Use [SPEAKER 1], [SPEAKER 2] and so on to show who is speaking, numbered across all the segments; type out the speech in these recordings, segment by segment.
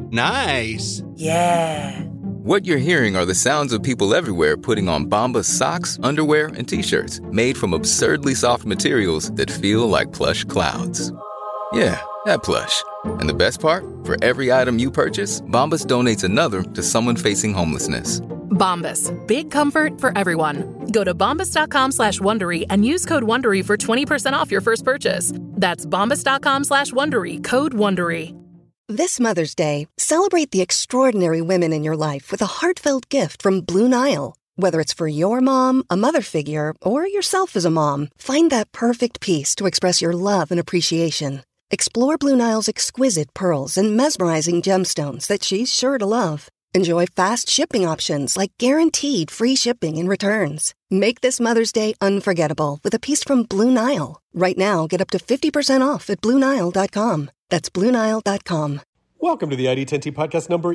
[SPEAKER 1] Nice.
[SPEAKER 2] Yeah.
[SPEAKER 3] What you're hearing are the sounds of people everywhere putting on Bombas socks, underwear, and T-shirts made from absurdly soft materials that feel like plush clouds. Yeah, that plush. And the best part? For every item you purchase, Bombas donates another to someone facing homelessness.
[SPEAKER 4] Bombas. Big comfort for everyone. Go to bombas.com/Wondery and use code Wondery for 20% off your first purchase. That's bombas.com/Wondery, code Wondery.
[SPEAKER 5] This Mother's Day, celebrate the extraordinary women in your life with a heartfelt gift from Blue Nile. Whether it's for your mom, a mother figure, or yourself as a mom, find that perfect piece to express your love and appreciation. Explore Blue Nile's exquisite pearls and mesmerizing gemstones that she's sure to love. Enjoy fast shipping options like guaranteed free shipping and returns. Make this Mother's Day unforgettable with a piece from Blue Nile. Right now, get up to 50% off at BlueNile.com. That's BlueNile.com.
[SPEAKER 6] Welcome to the ID10T podcast number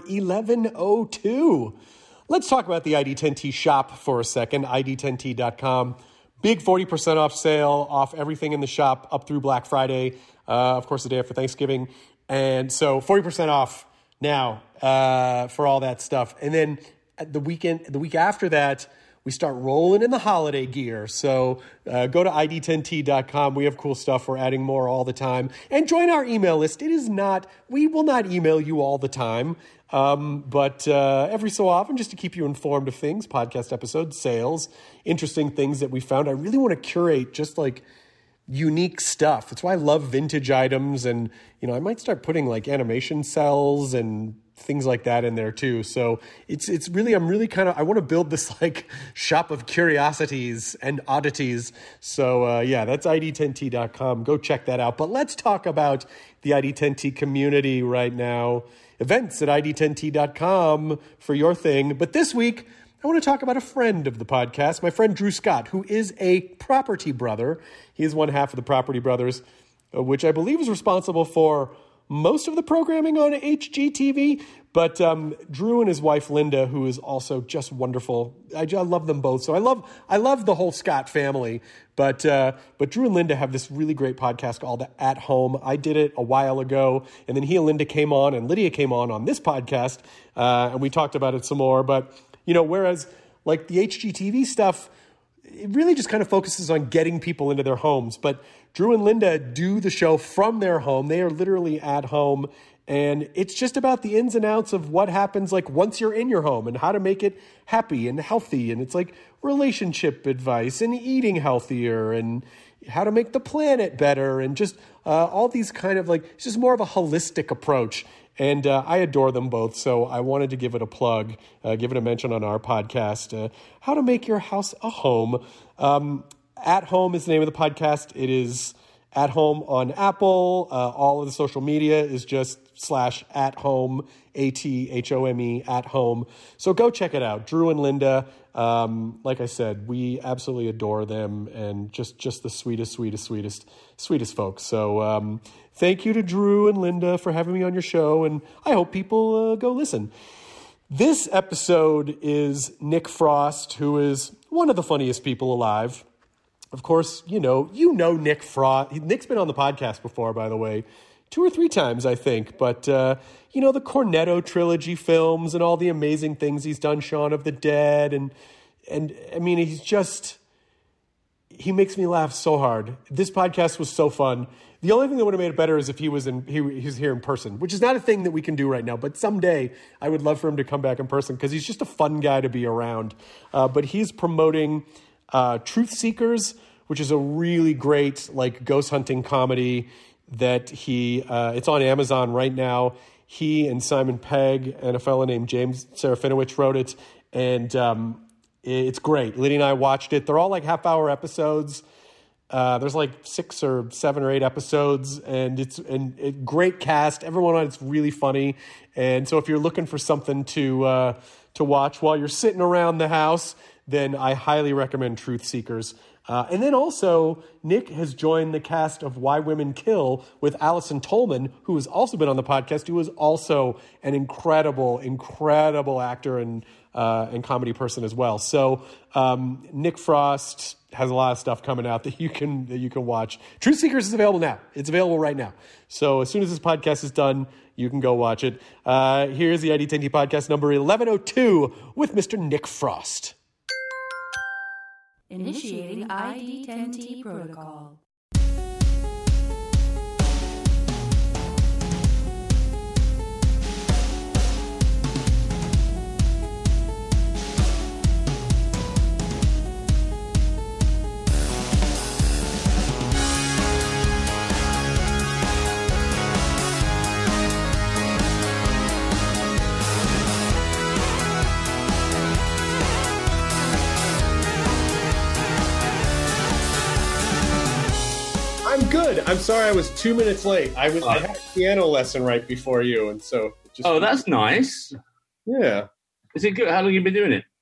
[SPEAKER 6] 1102. Let's talk about the ID10T shop for a second, ID10T.com. Big 40% off sale, off everything in the shop up through Black Friday, of course, the day after Thanksgiving. And so 40% off now for all that stuff. And then the week after that, we start rolling in the holiday gear. So go to ID10T.com. We have cool stuff. We're adding more all the time. And join our email list. We will not email you all the time, but every so often, just to keep you informed of things, podcast episodes, sales, interesting things that we found. I really want to curate just like unique stuff. That's why I love vintage items. And, I might start putting like animation cells and things like that in there too. So it's really, I want to build this like shop of curiosities and oddities. So that's ID10T.com. Go check that out. But let's talk about the ID10T community right now. Events at ID10T.com for your thing. But this week, I want to talk about a friend of the podcast, my friend Drew Scott, who is a Property Brother. He is one half of the Property Brothers, which I believe is responsible for most of the programming on HGTV, but Drew and his wife Linda, who is also just wonderful. I love them both. So I love the whole Scott family. But Drew and Linda have this really great podcast called At Home. I did it a while ago, and then he and Linda came on, and Lydia came on this podcast, and we talked about it some more. But whereas like the HGTV stuff, it really just kind of focuses on getting people into their homes. But Drew and Linda do the show from their home. They are literally at home. And it's just about the ins and outs of what happens like once you're in your home and how to make it happy and healthy. And it's like relationship advice and eating healthier and how to make the planet better and just all these kind of like, it's just more of a holistic approach. And I adore them both, so I wanted to give it a plug, give it a mention on our podcast, how to make your house a home. At Home is the name of the podcast. It is At Home on Apple. All of the social media is just /@home, ATHOME, at home. So go check it out. Drew and Linda, like I said, we absolutely adore them and just the sweetest folks. So thank you to Drew and Linda for having me on your show, and I hope people go listen. This episode is Nick Frost, who is one of the funniest people alive. Of course, you know Nick Frost. Nick's been on the podcast before, by the way, 2 or 3 times, I think. But, the Cornetto trilogy films and all the amazing things he's done, Shaun of the Dead. And I mean, he makes me laugh so hard. This podcast was so fun. The only thing that would have made it better is if he was here in person, which is not a thing that we can do right now. But someday I would love for him to come back in person because he's just a fun guy to be around. But he's promoting Truth Seekers, which is a really great like ghost hunting comedy that it's on Amazon right now. He and Simon Pegg and a fellow named James Serafinowicz wrote it, and it's great. Lydia and I watched it. They're all like half-hour episodes. There's like 6 or 7 or 8 episodes, and it's a great cast. Everyone on it's really funny, and so if you're looking for something to watch while you're sitting around the house, then I highly recommend Truth Seekers. And then also, Nick has joined the cast of Why Women Kill with Allison Tolman, who has also been on the podcast, who is also an incredible, incredible actor and comedy person as well. So Nick Frost has a lot of stuff coming out that you can watch. Truth Seekers is available now. It's available right now. So as soon as this podcast is done, you can go watch it. Here's the ID10T podcast number 1102 with Mr. Nick Frost.
[SPEAKER 1] Initiating ID10T protocol.
[SPEAKER 6] I'm good. I'm sorry I was 2 minutes late. I had a piano lesson right before you, and so
[SPEAKER 2] that's nice.
[SPEAKER 6] Yeah.
[SPEAKER 2] Is it good? How long have you been doing it?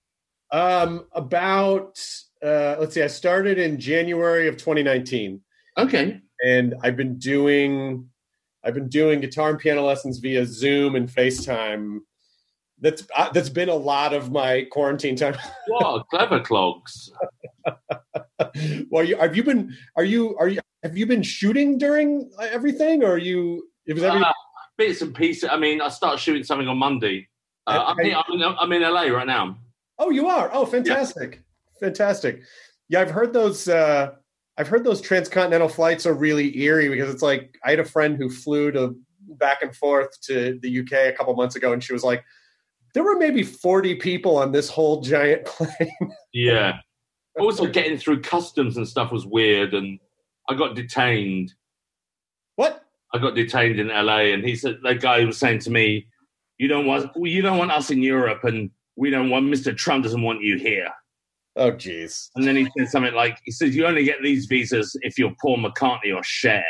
[SPEAKER 6] Let's see, I started in January of 2019.
[SPEAKER 2] Okay.
[SPEAKER 6] And I've been doing guitar and piano lessons via Zoom and FaceTime. That's been a lot of my quarantine time.
[SPEAKER 2] Wow, clever clogs.
[SPEAKER 6] Well, have you been shooting during everything, or
[SPEAKER 2] bits and pieces? I mean, I start shooting something on Monday. I'm in LA right now.
[SPEAKER 6] Oh, you are? Oh, fantastic. Yeah. Fantastic. Yeah, I've heard those transcontinental flights are really eerie because it's like I had a friend who flew back and forth to the UK a couple months ago, and she was like, there were maybe 40 people on this whole giant plane.
[SPEAKER 2] Yeah. Also, getting through customs and stuff was weird, and I got detained.
[SPEAKER 6] What?
[SPEAKER 2] I got detained in LA, and he said that guy was saying to me, "You don't want us in Europe, and Mr. Trump doesn't want you here."
[SPEAKER 6] Oh, jeez.
[SPEAKER 2] And then he said something like, he says, "You only get these visas if you're Paul McCartney or Cher,"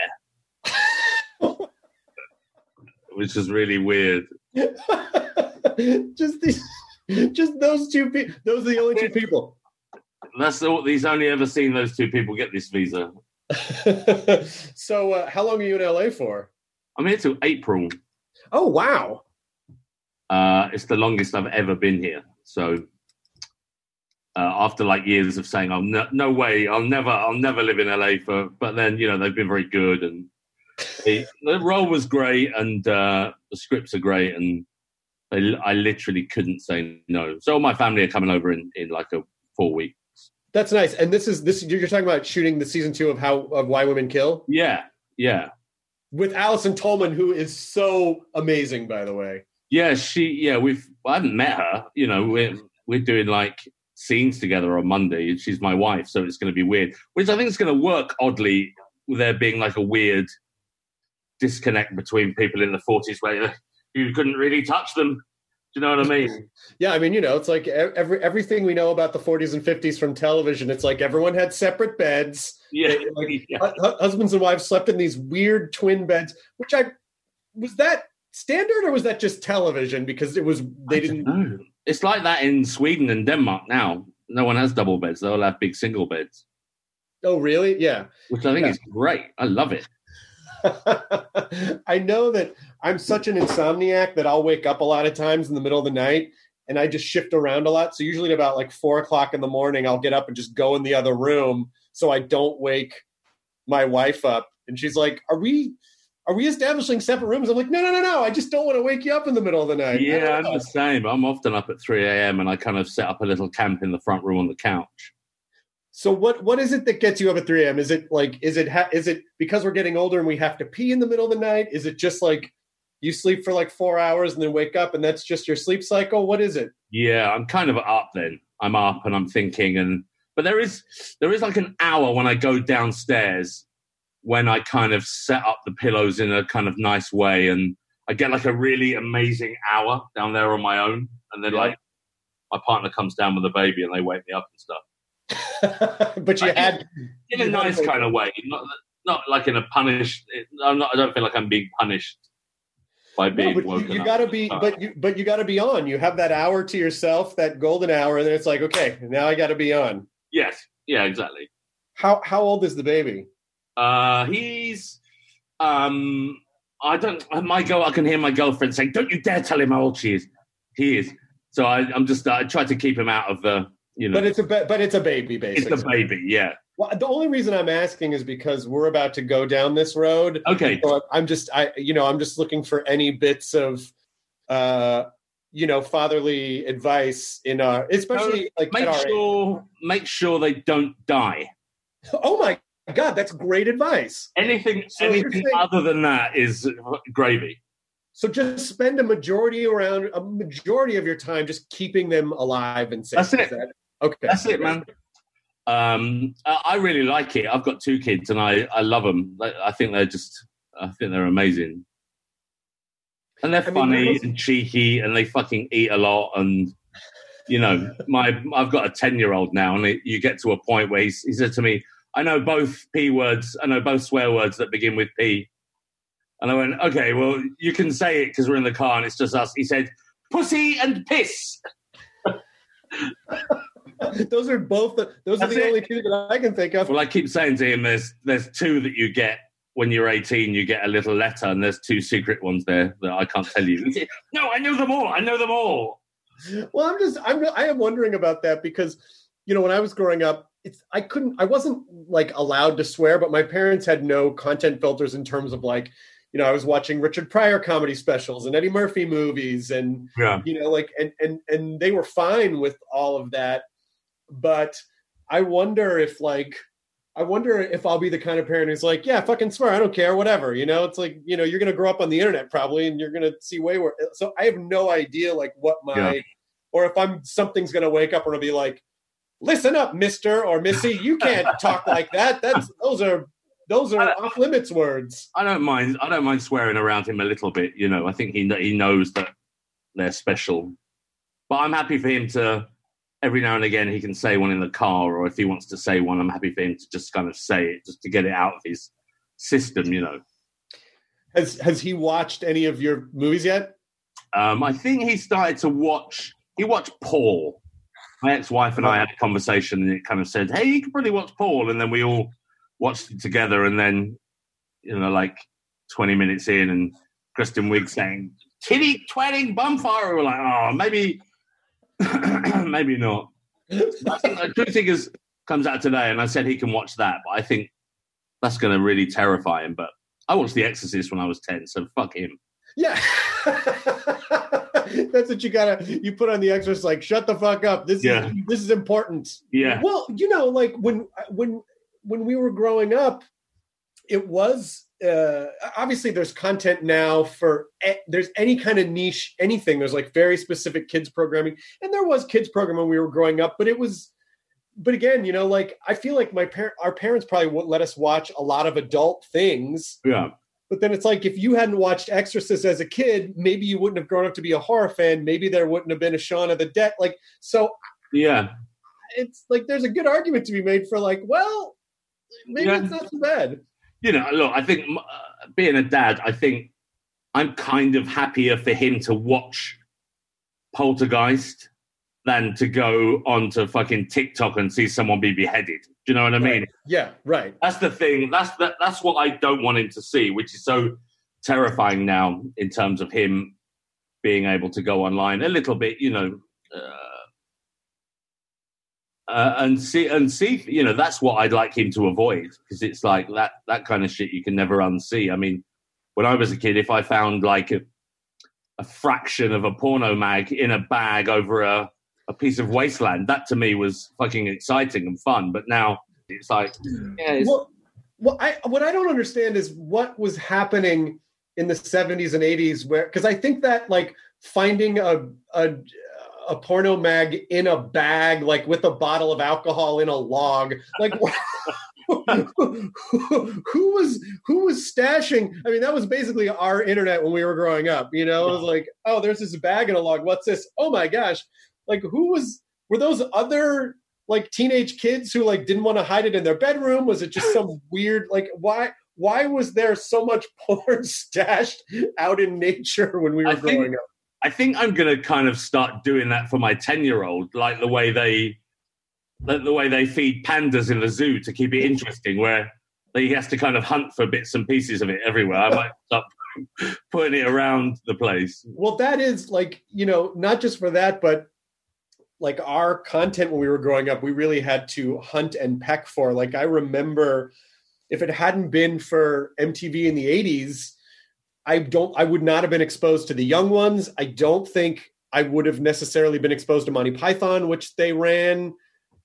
[SPEAKER 2] which is really weird.
[SPEAKER 6] just those two people. Those are the only two people.
[SPEAKER 2] That's all. He's only ever seen those two people get this visa.
[SPEAKER 6] So, how long are you in LA for?
[SPEAKER 2] I'm here till April.
[SPEAKER 6] Oh, wow.
[SPEAKER 2] It's the longest I've ever been here. So, after like years of saying, no way, I'll never live in LA but then, they've been very good, and the role was great, and the scripts are great, and I literally couldn't say no. So my family are coming over in like 4 weeks. That's
[SPEAKER 6] nice. And this you're talking about shooting the season 2 of Why Women Kill?
[SPEAKER 2] Yeah.
[SPEAKER 6] With Allison Tolman, who is so amazing, by the way.
[SPEAKER 2] Yeah, I haven't met her. We're doing like scenes together on Monday, and she's my wife, so it's going to be weird. Which I think is going to work oddly, with there being like a weird disconnect between people in the 40s where you couldn't really touch them. Do you know what I mean?
[SPEAKER 6] Yeah, I mean, it's like everything we know about the 40s and 50s from television. It's like everyone had separate beds.
[SPEAKER 2] Yeah.
[SPEAKER 6] Husbands and wives slept in these weird twin beds, was that standard or was that just television? Because they didn't
[SPEAKER 2] know. It's like that in Sweden and Denmark now. No one has double beds. They all have big single beds.
[SPEAKER 6] Oh, really? Yeah.
[SPEAKER 2] Which I think is great. I love it.
[SPEAKER 6] I know that I'm such an insomniac that I'll wake up a lot of times in the middle of the night, and I just shift around a lot. So usually at about like 4:00 in the morning, I'll get up and just go in the other room so I don't wake my wife up. And she's like, are we establishing separate rooms? I'm like, no. I just don't want to wake you up in the middle of the night.
[SPEAKER 2] Yeah, I'm the same. I'm often up at 3 a.m. and I kind of set up a little camp in the front room on the couch.
[SPEAKER 6] So what is it that gets you up at 3 a.m.? Is it because we're getting older and we have to pee in the middle of the night? Is it just like you sleep for like 4 hours and then wake up and that's just your sleep cycle? What is it?
[SPEAKER 2] Yeah, I'm kind of up then. I'm up and I'm thinking, but there is like an hour when I go downstairs when I kind of set up the pillows in a kind of nice way, and I get like a really amazing hour down there on my own, and then like my partner comes down with the baby and they wake me up and stuff.
[SPEAKER 6] But
[SPEAKER 2] in a nice kind of way, not like in a punished. I don't feel like I'm being punished by being woken
[SPEAKER 6] you
[SPEAKER 2] up.
[SPEAKER 6] Gotta be, but you gotta be on. You have that hour to yourself, that golden hour, and then it's like, okay, now I gotta be on.
[SPEAKER 2] Yes, yeah, exactly.
[SPEAKER 6] How old is the baby?
[SPEAKER 2] He's I can hear my girlfriend saying, "Don't you dare tell him how old she is." He is. So I try to keep him out of the,
[SPEAKER 6] But it's a baby, basically.
[SPEAKER 2] It's a baby, yeah.
[SPEAKER 6] Well, the only reason I'm asking is because we're about to go down this road.
[SPEAKER 2] Okay.
[SPEAKER 6] So I'm just looking for any bits of, fatherly advice in our, especially
[SPEAKER 2] make sure they don't die.
[SPEAKER 6] Oh my God, that's great advice.
[SPEAKER 2] Anything other than that is gravy. So
[SPEAKER 6] just spend a majority of your time just keeping them alive and safe.
[SPEAKER 2] That's it.
[SPEAKER 6] Okay.
[SPEAKER 2] That's it, man. I really like it. I've got 2 kids and I love them. I think they're amazing. And they're funny and cheeky and they fucking eat a lot. And, I've got a 10-year-old now and you get to a point where he said to me, I know both P words. I know both swear words that begin with P. And I went, okay, well, you can say it because we're in the car and it's just us. He said, pussy and piss.
[SPEAKER 6] Those are the only 2 that I can think of.
[SPEAKER 2] Well, I keep saying to him, there's 2 that you get when you're 18. You get a little letter, and there's 2 secret ones there that I can't tell you. No, I know them all.
[SPEAKER 6] Well, I am wondering about that because, when I was growing up, I wasn't like allowed to swear, but my parents had no content filters in terms of like, I was watching Richard Pryor comedy specials and Eddie Murphy movies and, and they were fine with all of that. But I wonder if I'll be the kind of parent who's like, yeah, fucking swear. I don't care. Whatever. It's like, you're going to grow up on the internet probably, and you're going to see way worse. So I have no idea like what or if something's going to wake up and it'll be like, listen up, Mr. or Missy, you can't talk like that. Those are off limits words.
[SPEAKER 2] I don't mind swearing around him a little bit. I think he knows that they're special. But I'm happy for him to, every now and again, he can say one in the car, or if he wants to say one, I'm happy for him to just kind of say it, just to get it out of his system.
[SPEAKER 6] Has he watched any of your movies yet?
[SPEAKER 2] I think he started to watch. He watched Paul. My ex-wife and I had a conversation, and it kind of said, "Hey, you could probably watch Paul," and then we all watched it together. And then, like 20 minutes in, and Kristen Wiig saying, "Titty twatting bumfire," we were like, "Oh, maybe, maybe not." I think Truth Seekers comes out today, and I said he can watch that, but I think that's going to really terrify him. But I watched The Exorcist when I was 10, so fuck him.
[SPEAKER 6] Yeah. That's what you put on The Exorcist, like, shut the fuck up. This is important.
[SPEAKER 2] Yeah.
[SPEAKER 6] Well, like when we were growing up, it was obviously there's content now for there's any kind of niche, anything. There's like very specific kids programming, and there was kids programming when we were growing up, but again, like I feel like our parents probably wouldn't let us watch a lot of adult things.
[SPEAKER 2] Yeah.
[SPEAKER 6] But then it's like, if you hadn't watched Exorcist as a kid, maybe you wouldn't have grown up to be a horror fan. Maybe there wouldn't have been a Shaun of the Dead. Like, so
[SPEAKER 2] yeah,
[SPEAKER 6] it's like, there's a good argument to be made for like, well, maybe it's not so bad.
[SPEAKER 2] Look, I think being a dad, I think I'm kind of happier for him to watch Poltergeist than to go onto fucking TikTok and see someone be beheaded. Do you know what I mean?
[SPEAKER 6] Yeah, right.
[SPEAKER 2] That's the thing. That's what I don't want him to see, which is so terrifying now in terms of him being able to go online a little bit, and see. That's what I'd like him to avoid, because it's like that kind of shit you can never unsee. I mean, when I was a kid, if I found like a fraction of a porno mag in a bag over a piece of wasteland, that to me was fucking exciting and fun. But now it's like,
[SPEAKER 6] what I don't understand is what was happening in the 70s and 80s, because I think that like finding a porno mag in a bag, like with a bottle of alcohol in a log, like who was stashing? I mean, that was basically our internet when we were growing up. It was like, oh, there's this bag in a log. What's this? Oh my gosh. Like, were those other like teenage kids who like didn't want to hide it in their bedroom? Was it just some weird, like, why was there so much porn stashed out in nature when we were growing up? I
[SPEAKER 2] think I'm going to kind of start doing that for my 10-year-old, like the way the way they feed pandas in the zoo to keep it interesting, where he has to kind of hunt for bits and pieces of it everywhere. I might stop putting it around the place.
[SPEAKER 6] Well, that is like, not just for that, but like our content when we were growing up, we really had to hunt and peck for. Like, I remember if it hadn't been for MTV in the 80s, I would not have been exposed to the young ones. I don't think I would have necessarily been exposed to Monty Python, which they ran,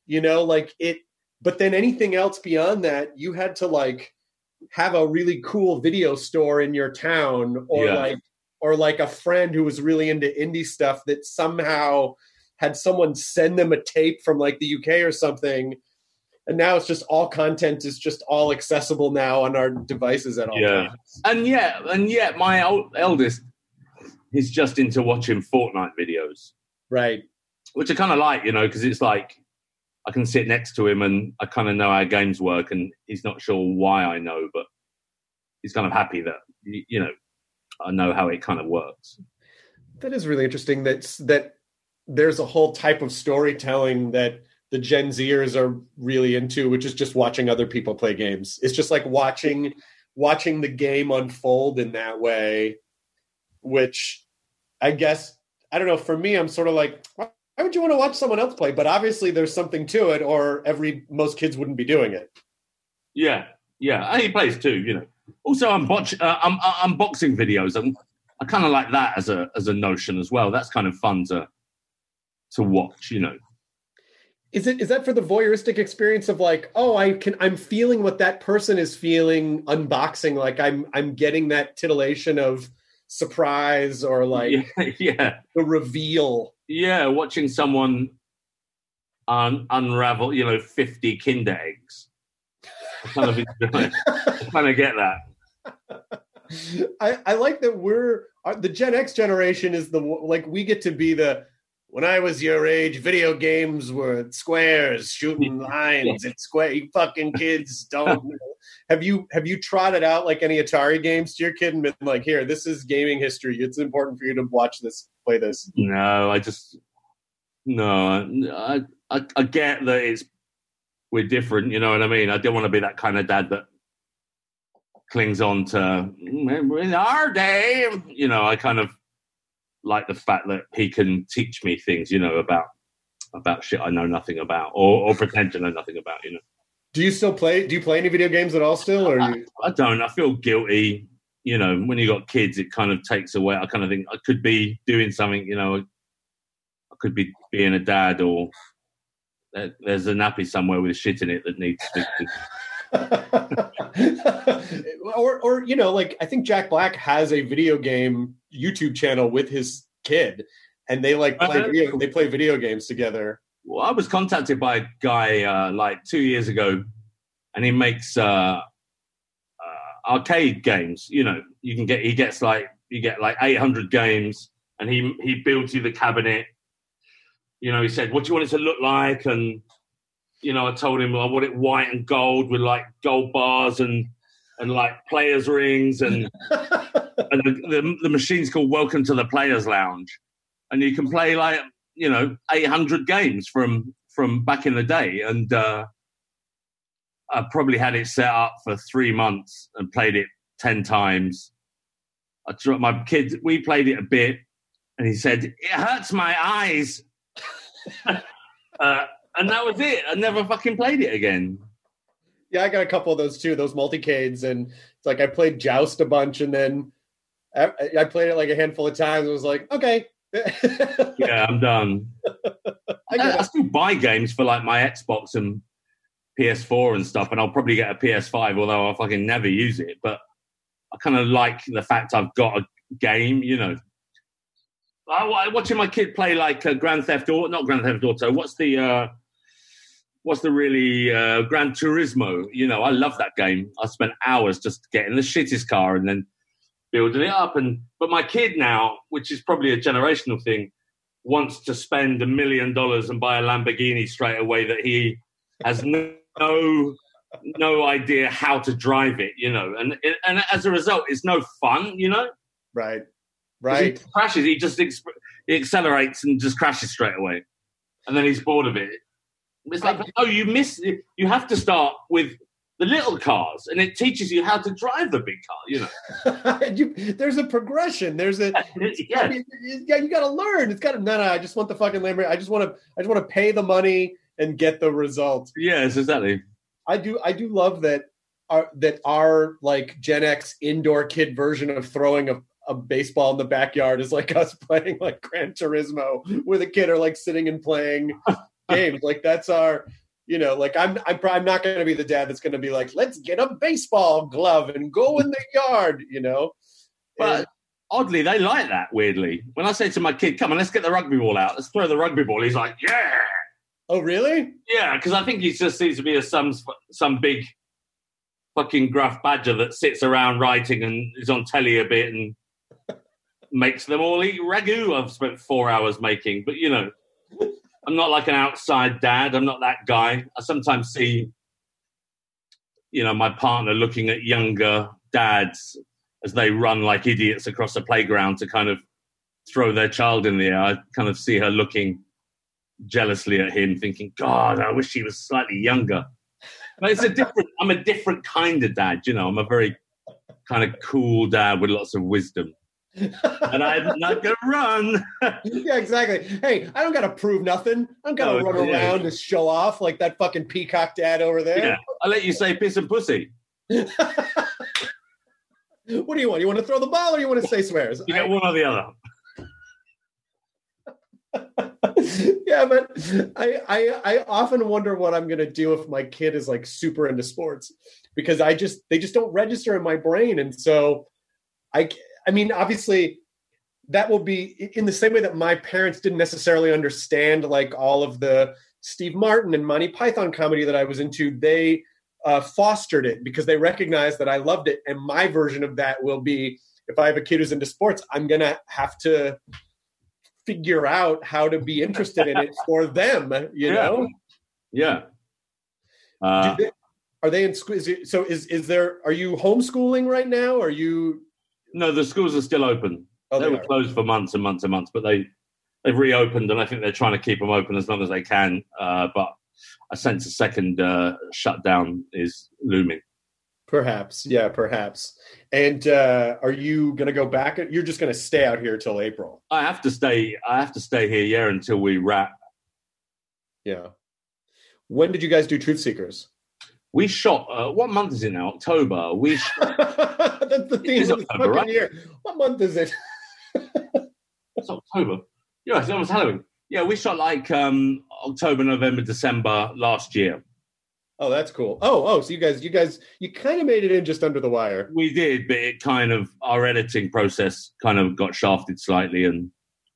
[SPEAKER 6] but then anything else beyond that, you had to like have a really cool video store in your town, or like a friend who was really into indie stuff that somehow had someone send them a tape from like the UK or something. And now it's just all content is just all accessible now on our devices at all times.
[SPEAKER 2] And yet my eldest is just into watching Fortnite videos.
[SPEAKER 6] Right.
[SPEAKER 2] Which I kind of like, because it's like I can sit next to him and I kind of know how games work, and he's not sure why I know, but he's kind of happy that, I know how it kind of works.
[SPEAKER 6] That is really interesting that there's a whole type of storytelling that the Gen Zers are really into, which is just watching other people play games. It's just like watching the game unfold in that way, which I guess, I don't know, for me, I'm sort of like, why would you want to watch someone else play? But obviously there's something to it, or most kids wouldn't be doing it.
[SPEAKER 2] Yeah. And he plays too, Also, unboxing videos. I kind of like that as a notion as well. That's kind of fun to watch,
[SPEAKER 6] Is that for the voyeuristic experience of like, oh, I'm feeling what that person is feeling unboxing, like I'm getting that titillation of surprise or like the reveal. Yeah,
[SPEAKER 2] watching someone unravel, 50 Kinder eggs. I kind of enjoy. I kind of get that.
[SPEAKER 6] I like that the Gen X generation is we get to be when I was your age, video games were squares, shooting lines at square. You fucking kids don't know. Have you trotted out like any Atari games to your kid and been like, here, this is gaming history. It's important for you to watch this, play this?
[SPEAKER 2] No, I get that we're different, you know what I mean? I don't want to be that kind of dad that clings on to, in our day, I kind of like the fact that he can teach me things, about shit I know nothing about, or pretend to know nothing about,
[SPEAKER 6] Do you still play? Do you play any video games at all still? Or
[SPEAKER 2] I don't. I feel guilty. When you got kids, it kind of takes away. I kind of think I could be doing something, I could be being a dad, or there's a nappy somewhere with shit in it that needs fixing.
[SPEAKER 6] or I think Jack Black has a video game YouTube channel with his kid, and they play video games together.
[SPEAKER 2] Well, I was contacted by a guy 2 years ago, and he makes arcade games. You get like 800 games, and he builds you the cabinet. He said, "What do you want it to look like?" And I told him I want it white and gold with like gold bars and like players rings and and the machine's called Welcome to the Players Lounge, and you can play like 800 games from back in the day. And I probably had it set up for 3 months and played it 10 times. My kid, we played it a bit, and he said, "It hurts my eyes." And that was it. I never fucking played it again.
[SPEAKER 6] Yeah, I got a couple of those too, those multicades. And it's like I played Joust a bunch, and then I played it like a handful of times. And was like, okay.
[SPEAKER 2] Yeah, I'm done. I still buy games for like my Xbox and PS4 and stuff, and I'll probably get a PS5, although I'll fucking never use it. But I kind of like the fact I've got a game, Watching my kid play like Grand Theft Auto, not Grand Theft Auto. What's the really Gran Turismo? I love that game. I spent hours just getting the shittest car and then building it up. But my kid now, which is probably a generational thing, wants to spend $1 million and buy a Lamborghini straight away that he has no idea how to drive it. And as a result, it's no fun.
[SPEAKER 6] Right.
[SPEAKER 2] He crashes. He accelerates and just crashes straight away, and then he's bored of it. It's like, you have to start with the little cars, and it teaches you how to drive the big car,
[SPEAKER 6] There's a progression. There's a you got to learn. It's got to no. I just want the fucking Lamborghini. I just want to pay the money and get the result.
[SPEAKER 2] Yes, exactly.
[SPEAKER 6] I do love that our like Gen X indoor kid version of throwing a baseball in the backyard is like us playing like Gran Turismo, where the kid are like sitting and playing games. Like that's our. Like I'm not going to be the dad that's going to be like, let's get a baseball glove and go in the yard,
[SPEAKER 2] But oddly, they like that, weirdly. When I say to my kid, come on, let's get the rugby ball out. Let's throw the rugby ball. He's like, yeah.
[SPEAKER 6] Oh, really?
[SPEAKER 2] Yeah, because I think he just seems to be some big fucking gruff badger that sits around writing and is on telly a bit and makes them all eat ragu I've spent 4 hours making. But, I'm not like an outside dad. I'm not that guy. I sometimes see, my partner looking at younger dads as they run like idiots across the playground to kind of throw their child in the air. I kind of see her looking jealously at him, thinking, God, I wish he was slightly younger. But I'm a different kind of dad. I'm a very kind of cool dad with lots of wisdom. And I'm not gonna run.
[SPEAKER 6] Yeah, exactly. Hey, I don't gotta prove nothing. I don't gotta run around to show off like that fucking peacock dad over there.
[SPEAKER 2] Yeah, I'll let you say piss and pussy.
[SPEAKER 6] What do you want? You want to throw the ball or you want to say swears?
[SPEAKER 2] You get one or the other.
[SPEAKER 6] Yeah, but I often wonder what I'm gonna do if my kid is like super into sports, because they just don't register in my brain, and so I mean, obviously, that will be in the same way that my parents didn't necessarily understand like all of the Steve Martin and Monty Python comedy that I was into. They fostered it because they recognized that I loved it. And my version of that will be, if I have a kid who's into sports, I'm going to have to figure out how to be interested in it for them, know?
[SPEAKER 2] Yeah.
[SPEAKER 6] Are they in school? Are you homeschooling right now? Are you...
[SPEAKER 2] No, the schools are still open.
[SPEAKER 6] Oh,
[SPEAKER 2] they were closed for months and months and months, but they've reopened, and I think they're trying to keep them open as long as they can. But I sense a second shutdown is looming.
[SPEAKER 6] Perhaps, yeah, perhaps. And are you going to go back? You're just going to stay out here till April?
[SPEAKER 2] I have to stay here, yeah, until we wrap.
[SPEAKER 6] Yeah. When did you guys do Truth Seekers?
[SPEAKER 2] We shot, what month is it now? October.
[SPEAKER 6] That's the theme of the fucking right? year. What month is it?
[SPEAKER 2] It's October. Yeah, it's almost Halloween. Yeah, we shot like October, November, December last year.
[SPEAKER 6] Oh, that's cool. Oh, so you kind of made it in just under the wire.
[SPEAKER 2] We did, but it kind of, our editing process kind of got shafted slightly, and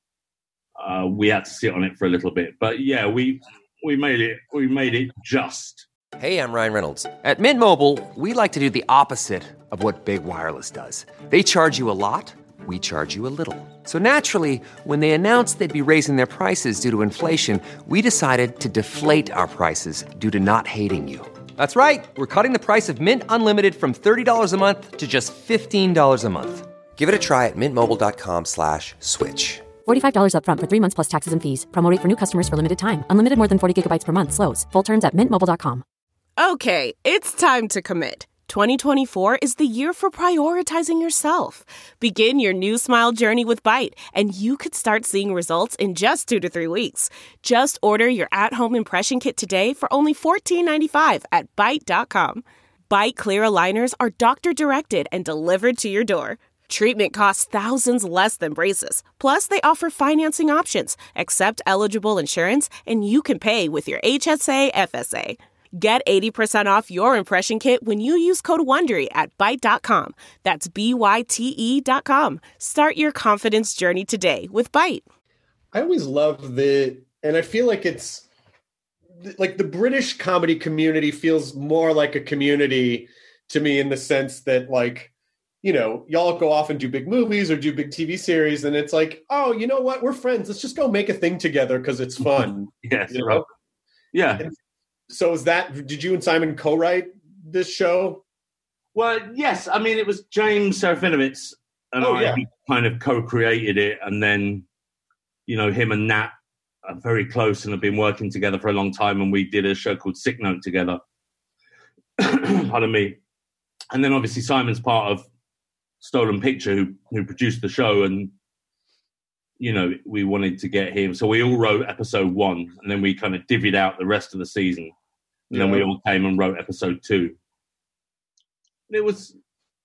[SPEAKER 2] we had to sit on it for a little bit. But yeah, we made it. We made it just.
[SPEAKER 7] Hey, I'm Ryan Reynolds. At Mint Mobile, we like to do the opposite of what Big Wireless does. They charge you a lot, we charge you a little. So naturally, when they announced they'd be raising their prices due to inflation, we decided to deflate our prices due to not hating you. That's right. We're cutting the price of Mint Unlimited from $30 a month to just $15 a month. Give it a try at mintmobile.com/switch.
[SPEAKER 8] $45 up front for 3 months plus taxes and fees. Promo rate for new customers for limited time. Unlimited more than 40 gigabytes per month. Slows full terms at mintmobile.com.
[SPEAKER 9] Okay, it's time to commit. 2024 is the year for prioritizing yourself. Begin your new smile journey with Byte, and you could start seeing results in just 2 to 3 weeks. Just order your at-home impression kit today for only $14.95 at Byte.com. Byte Clear aligners are doctor-directed and delivered to your door. Treatment costs thousands less than braces. Plus, they offer financing options, accept eligible insurance, and you can pay with your HSA FSA. Get 80% off your impression kit when you use code WONDERY at Byte.com. That's BYTE.com. Start your confidence journey today with Byte.
[SPEAKER 6] I always love and I feel like it's like the British comedy community feels more like a community to me, in the sense that, like, y'all go off and do big movies or do big TV series, and it's like, oh, you know what? We're friends. Let's just go make a thing together because it's fun.
[SPEAKER 2] Yes, right. Yeah.
[SPEAKER 6] So did you and Simon co-write this show?
[SPEAKER 2] Well, yes. I mean, it was James Serafinovitz and I kind of co-created it. And then, him and Nat are very close and have been working together for a long time, and we did a show called Sick Note together. Pardon me. And then obviously Simon's part of Stolen Picture, who produced the show, and we wanted to get him. So we all wrote episode 1, and then we kind of divvied out the rest of the season. And then we all came and wrote episode 2. It was,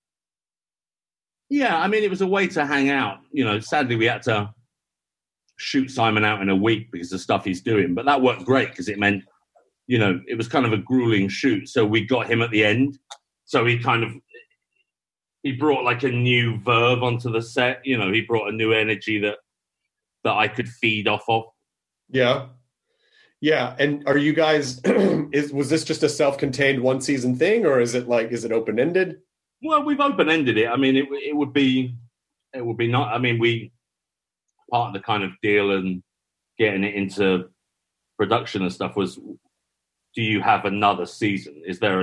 [SPEAKER 2] it was a way to hang out. Sadly we had to shoot Simon out in a week because of the stuff he's doing, but that worked great because it meant, it was kind of a grueling shoot. So we got him at the end. So he brought like a new verve onto the set. He brought a new energy that I could feed off of. Yeah.
[SPEAKER 6] Yeah. And are you guys, was this just a self-contained 1-season thing, or is it open-ended?
[SPEAKER 2] Well, we've open-ended it. I mean, it would be not, I mean, part of the kind of deal and getting it into production and stuff was, do you have another season? Is there a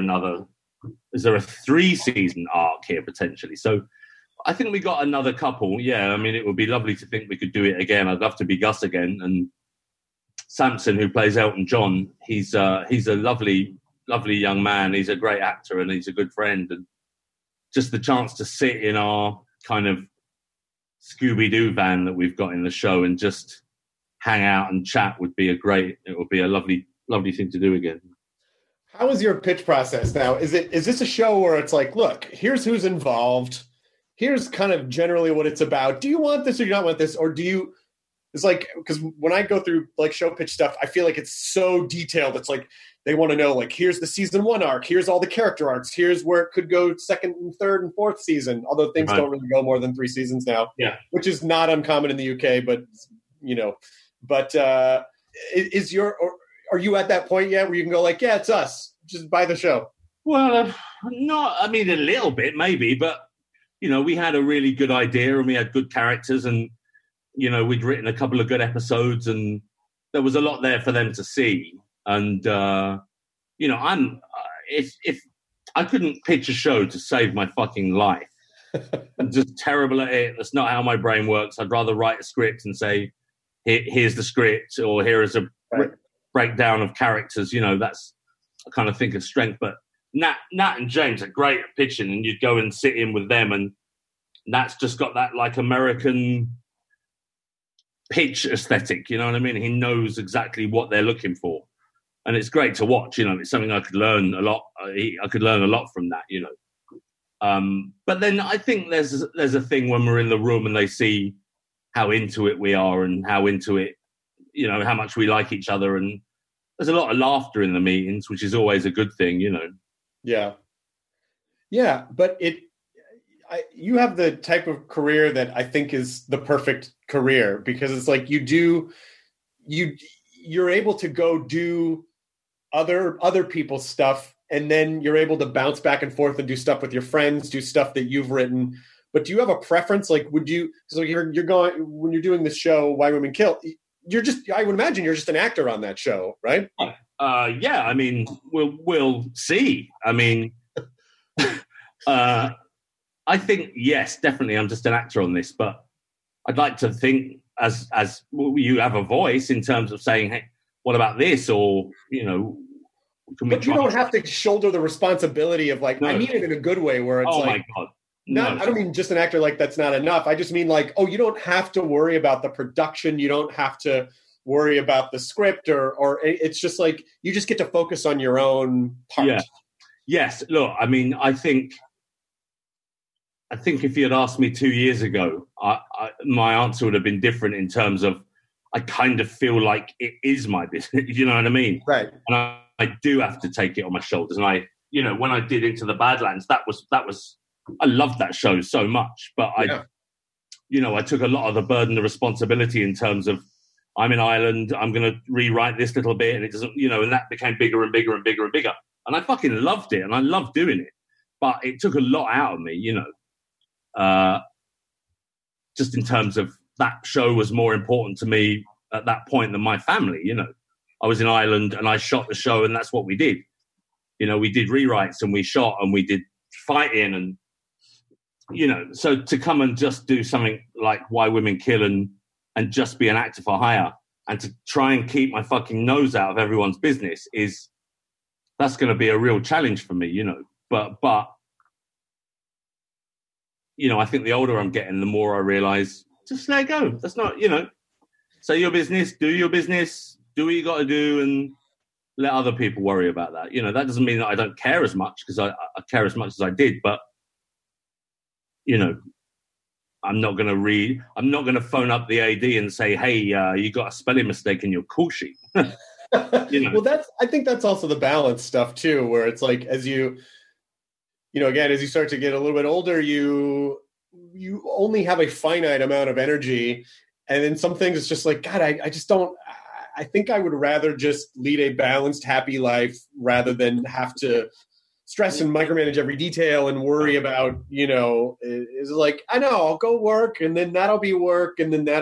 [SPEAKER 2] 3-season arc here potentially? So I think we got another couple. Yeah, I mean, it would be lovely to think we could do it again. I'd love to be Gus again. And Samson, who plays Elton John, he's a lovely, lovely young man. He's a great actor and he's a good friend. And just the chance to sit in our kind of Scooby-Doo van that we've got in the show and just hang out and chat would be a lovely, lovely thing to do again.
[SPEAKER 6] How is your pitch process now? Is this a show where it's like, look, here's who's involved, here's kind of generally what it's about. Do you want this or do you not want this? Or it's like, because when I go through like show pitch stuff, I feel like it's so detailed. It's like, they want to know, like, here's the season 1 arc, here's all the character arcs, here's where it could go 2nd and 3rd and 4th season. Although things don't really go more than 3 seasons now, which is not uncommon in the UK, but are you at that point yet where you can go like, yeah, it's us, just buy the show?
[SPEAKER 2] Well, not, I mean, a little bit maybe, but, we had a really good idea and we had good characters and, we'd written a couple of good episodes and there was a lot there for them to see. And, if I couldn't pitch a show to save my fucking life, I'm just terrible at it. That's not how my brain works. I'd rather write a script and say, here's the script, or here is a breakdown of characters. That's I kind of think of strength. But Nat and James are great at pitching, and you'd go and sit in with them, and Nat's just got that like American pitch aesthetic. You know what I mean? He knows exactly what they're looking for, and it's great to watch. It's something I could learn a lot. I could learn a lot from that. But then I think there's a thing when we're in the room and they see how into it we are and how into it, how much we like each other. And there's a lot of laughter in the meetings, which is always a good thing,
[SPEAKER 6] Yeah. Yeah. But you have the type of career that I think is the perfect career, because it's like you're able to go do other people's stuff, and then you're able to bounce back and forth and do stuff with your friends, do stuff that you've written. But do you have a preference? Like, would you, so you're going, when you're doing this show, Why Women Kill, I would imagine you're just an actor on that show, right?
[SPEAKER 2] Yeah. I mean, we'll see. I mean, I think, yes, definitely I'm just an actor on this, but I'd like to think as you have a voice in terms of saying, hey, what about this? Or,
[SPEAKER 6] but you don't have to shoulder the responsibility of like, no. I mean it in a good way where it's
[SPEAKER 2] my God.
[SPEAKER 6] I don't mean just an actor like that's not enough. I just mean like, you don't have to worry about the production. You don't have to worry about the script or it's just like, you just get to focus on your own part.
[SPEAKER 2] Yeah. Yes. Look, I mean, I think if you had asked me 2 years ago, my answer would have been different in terms of, I kind of feel like it is my business. You know what I mean?
[SPEAKER 6] Right.
[SPEAKER 2] And I do have to take it on my shoulders. And when I did Into the Badlands, that was, I loved that show so much, but I took a lot of the burden, the responsibility in terms of, I'm in Ireland, I'm going to rewrite this little bit, and it doesn't, and that became bigger and bigger and bigger and bigger. And I fucking loved it, and I loved doing it. But it took a lot out of me, just in terms of that show was more important to me at that point than my family, I was in Ireland and I shot the show, and that's what we did. We did rewrites and we shot and we did fighting and, so to come and just do something like Why Women Kill and just be an actor for hire, and to try and keep my fucking nose out of everyone's business that's going to be a real challenge for me, you know. But you know, I think the older I'm getting, the more I realize just let it go. That's not, you know, say your business, do your business, do what you got to do, and let other people worry about that. You know, that doesn't mean that I don't care as much, because I care as much as I did, but you know, I'm not going to phone up the AD and say, hey, you got a spelling mistake in your call sheet. You know?
[SPEAKER 6] Well, I think that's also the balance stuff too, where it's like, as you start to get a little bit older, you only have a finite amount of energy. And then some things it's just like, God, I think I would rather just lead a balanced, happy life rather than have to stress and micromanage every detail and worry about, you know, is like, I know, I'll go work and then that'll be work. And then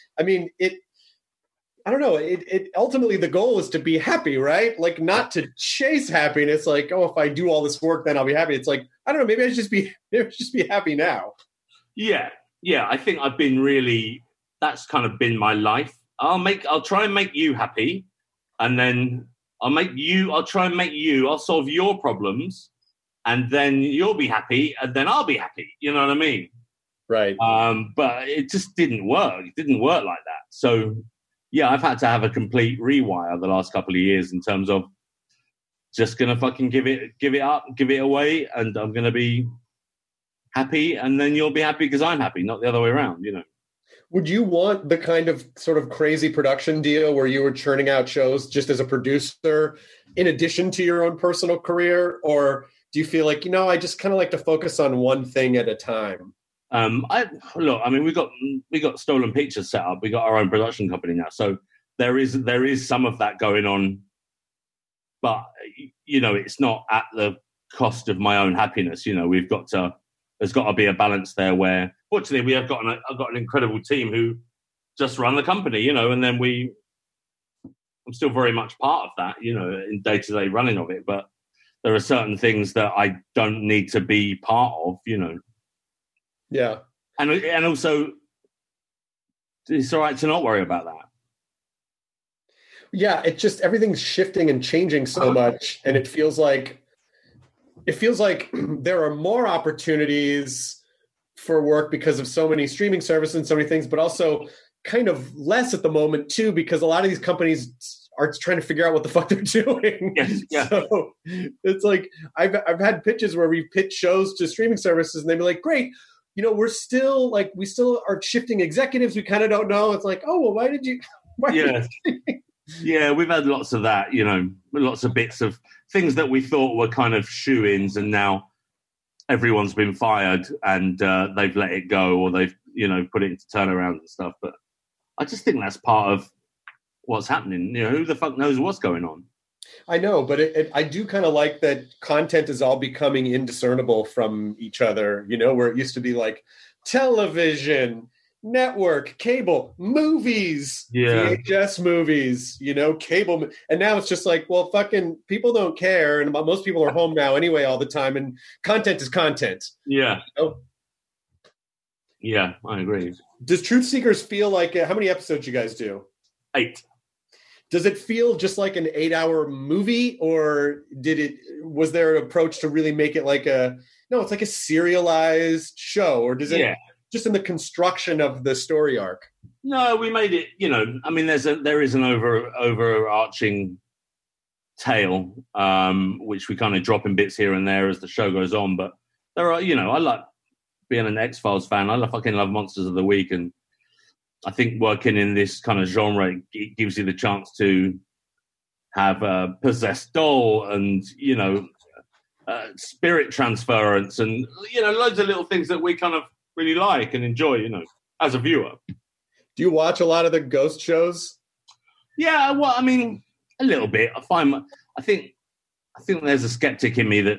[SPEAKER 6] I don't know. It ultimately the goal is to be happy, right? Like not to chase happiness. Like, oh, if I do all this work, then I'll be happy. It's like, I don't know. Maybe I should just be happy now. Yeah.
[SPEAKER 2] I think I've been that's kind of been my life. I'll try and make you happy, and then I'll try and make you, I'll solve your problems, and then you'll be happy, and then I'll be happy. You know what I mean?
[SPEAKER 6] Right.
[SPEAKER 2] But it just didn't work. It didn't work like that. So, yeah, I've had to have a complete rewire the last couple of years in terms of just going to fucking give it up, give it away, and I'm going to be happy, and then you'll be happy because I'm happy, not the other way around, you know?
[SPEAKER 6] Would you want the kind of sort of crazy production deal where you were churning out shows just as a producer in addition to your own personal career? Or do you feel like, you know, I just kind of like to focus on one thing at a time?
[SPEAKER 2] We got Stolen Pictures set up. We got our own production company now. So there is some of that going on, but you know, it's not at the cost of my own happiness. You know, there's got to be a balance there where, fortunately, I've got an incredible team who just run the company, you know, and then I'm still very much part of that, you know, in day-to-day running of it. But there are certain things that I don't need to be part of, you know.
[SPEAKER 6] Yeah.
[SPEAKER 2] And also, it's all right to not worry about that.
[SPEAKER 6] Yeah, it's just everything's shifting and changing so much, and it feels like there are more opportunities for work because of so many streaming services and so many things, but also kind of less at the moment too, because a lot of these companies are trying to figure out what the fuck they're doing.
[SPEAKER 2] Yes, yeah.
[SPEAKER 6] So it's like I've had pitches where we've pitched shows to streaming services and they'd be like, great, you know, we still are shifting executives. We kind of don't know. It's like, oh, well, why did you?
[SPEAKER 2] Yeah, we've had lots of that, you know, lots of bits of things that we thought were kind of shoo-ins, and now everyone's been fired and they've let it go, or they've, you know, put it into turnaround and stuff. But I just think that's part of what's happening. You know, who the fuck knows what's going on?
[SPEAKER 6] I know, but I do kind of like that content is all becoming indiscernible from each other, you know, where it used to be like television, network, cable, movies, VHS movies, you know, cable. And now it's just like, well, fucking people don't care. And most people are home now anyway all the time. And content is content.
[SPEAKER 2] Yeah.
[SPEAKER 6] You know?
[SPEAKER 2] Yeah, I agree.
[SPEAKER 6] Does Truth Seekers feel like, how many episodes you guys do?
[SPEAKER 2] 8.
[SPEAKER 6] Does it feel just like an 8-hour movie, or was there an approach to really make it like it's like a serialized show, or does it just in the construction of the story arc?
[SPEAKER 2] No, we made it, you know, I mean, there is an overarching tale, which we kind of drop in bits here and there as the show goes on. But there are, you know, I like being an X-Files fan. I fucking love Monsters of the Week. And I think working in this kind of genre, it gives you the chance to have a possessed doll and, you know, spirit transference and, you know, loads of little things that we kind of really like and enjoy, you know, as a viewer.
[SPEAKER 6] Do you watch a lot of the ghost shows?
[SPEAKER 2] Yeah, well, I mean, a little bit. I think there's a skeptic in me that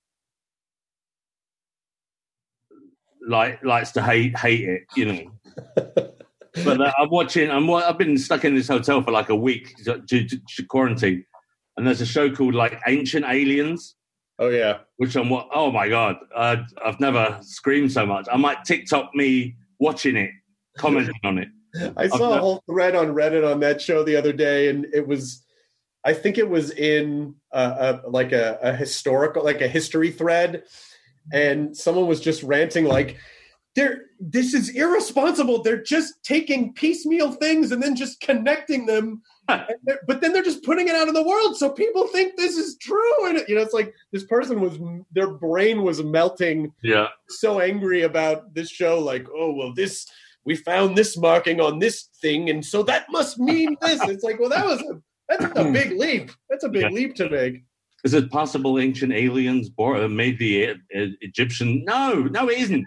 [SPEAKER 2] likes to hate it, you know. But I've been stuck in this hotel for like a week due to quarantine, and there's a show called like Ancient Aliens.
[SPEAKER 6] Oh yeah,
[SPEAKER 2] oh my god, I've never screamed so much. I might TikTok me watching it, commenting on it.
[SPEAKER 6] I saw a whole thread on Reddit on that show the other day, and I think it was in a historical, like a history thread, and someone was just ranting like, this is irresponsible. They're just taking piecemeal things and then just connecting them, but then they're just putting it out in the world so people think this is true. And it's like this person their brain was melting. Yeah, so angry about this show. Like, oh well, we found this marking on this thing, and so that must mean this. It's like, well, that's a big leap. That's a big leap to make.
[SPEAKER 2] Is it possible ancient aliens made the Egyptian? No, it isn't.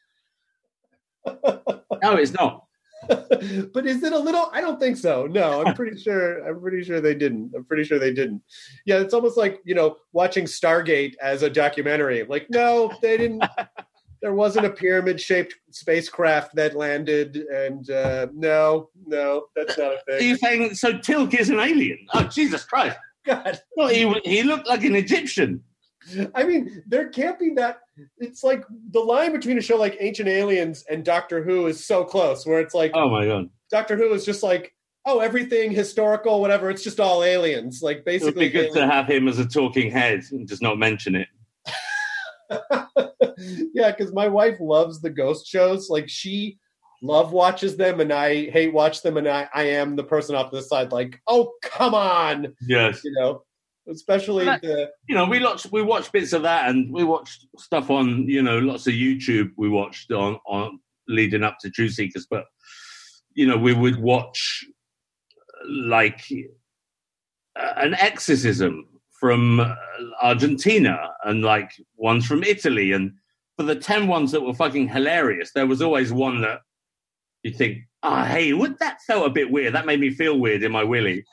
[SPEAKER 2] No, it's not.
[SPEAKER 6] But is it a little? I don't think so. No, I'm pretty sure they didn't. Yeah, it's almost like, watching Stargate as a documentary. Like, no, they didn't. There wasn't a pyramid-shaped spacecraft that landed, and no, that's not a thing.
[SPEAKER 2] Are you saying so? Tilk is an alien? Oh, Jesus Christ!
[SPEAKER 6] God,
[SPEAKER 2] well, he looked like an Egyptian.
[SPEAKER 6] I mean, there can't be that. It's like the line between a show like Ancient Aliens and Doctor Who is so close, where it's like,
[SPEAKER 2] oh my God,
[SPEAKER 6] Doctor Who is just like, oh, everything historical, whatever. It's just all aliens. Like, basically,
[SPEAKER 2] it would be good to have him as a talking head and just not mention it.
[SPEAKER 6] Yeah, because my wife loves the ghost shows. Like, she watches them, and I hate watch them, and I am the person off to the side, like, oh, come on.
[SPEAKER 2] Yes,
[SPEAKER 6] especially
[SPEAKER 2] we watched bits of that, and we watched stuff on lots of YouTube. We watched on leading up to Truth Seekers, but we would watch like an exorcism from Argentina and like ones from Italy, and for the 10 ones that were fucking hilarious, there was always one that you think, hey, that felt a bit weird. That made me feel weird in my willy.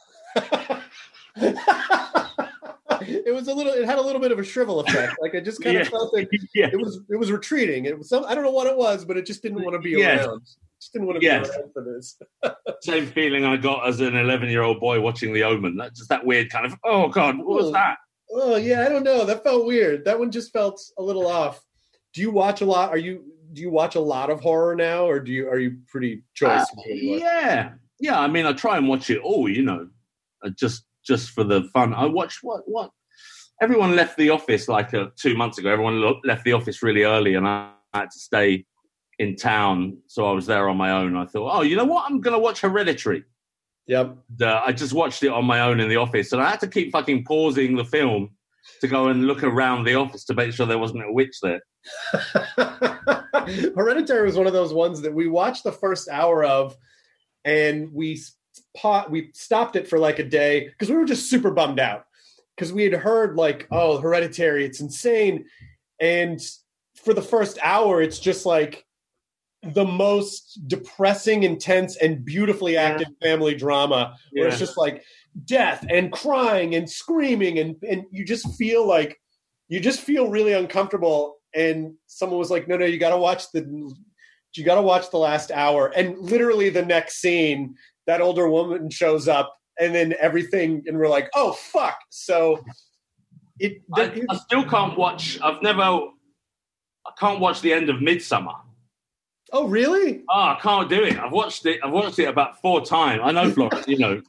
[SPEAKER 6] It had a little bit of a shrivel effect. Like, I just kind of felt like it was retreating. It was I don't know what it was, but it just didn't want to be around. Just didn't want to be around for this.
[SPEAKER 2] Same feeling I got as an 11-year-old boy watching The Omen. That's just that weird kind of, oh God, what was that?
[SPEAKER 6] Oh yeah, I don't know. That felt weird. That one just felt a little off. Do you watch a lot? Do you watch a lot of horror now, or are you pretty choice?
[SPEAKER 2] Yeah. I mean, I try and watch it all. Just for the fun. I watched what? Everyone left the office like 2 months ago. Everyone left the office really early, and I had to stay in town, so I was there on my own. I thought, oh, you know what? I'm going to watch Hereditary.
[SPEAKER 6] Yep.
[SPEAKER 2] I just watched it on my own in the office, and I had to keep fucking pausing the film to go and look around the office to make sure there wasn't a witch there.
[SPEAKER 6] Hereditary was one of those ones that we watched the first hour of, and we stopped it for like a day because we were just super bummed out because we had heard like, oh, Hereditary, it's insane. And for the first hour, it's just like the most depressing, intense, and beautifully acted family drama where it's just like death and crying and screaming and you just feel really uncomfortable. And someone was like, no, you got to watch the last hour. And literally the next scene, that older woman shows up, and then everything, and we're like, oh fuck. So
[SPEAKER 2] I still can't watch. I can't watch the end of Midsummer.
[SPEAKER 6] Oh, really?
[SPEAKER 2] Oh, I can't do it. I've watched it about 4 times. I know Florence,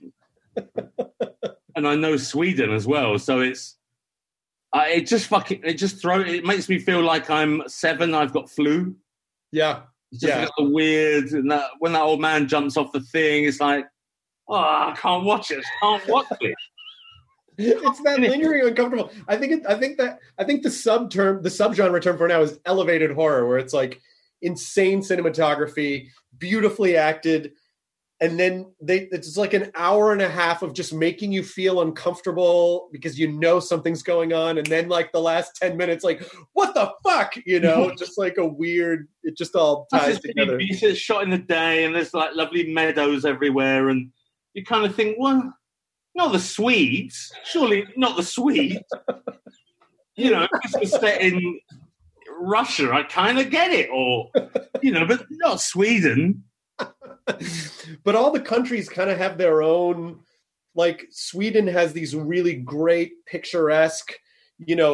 [SPEAKER 2] and I know Sweden as well. So it makes me feel like I'm 7. I've got flu.
[SPEAKER 6] Yeah.
[SPEAKER 2] It's just weird. And when that old man jumps off the thing, it's like, oh, I can't watch it.
[SPEAKER 6] It's that lingering uncomfortable. I think the subgenre term for now is elevated horror, where it's like insane cinematography, beautifully acted, and then it's like an hour and a half of just making you feel uncomfortable because something's going on, and then like the last 10 minutes, like, what the fuck, just like a weird. It just all ties together.
[SPEAKER 2] It's shot in the day, and there's like lovely meadows everywhere, and you kind of think, well, not the Swedes, surely not the Swedes. This was set in Russia, I kind of get it, or but not Sweden.
[SPEAKER 6] But all the countries kind of have their own. Like Sweden has these really great picturesque,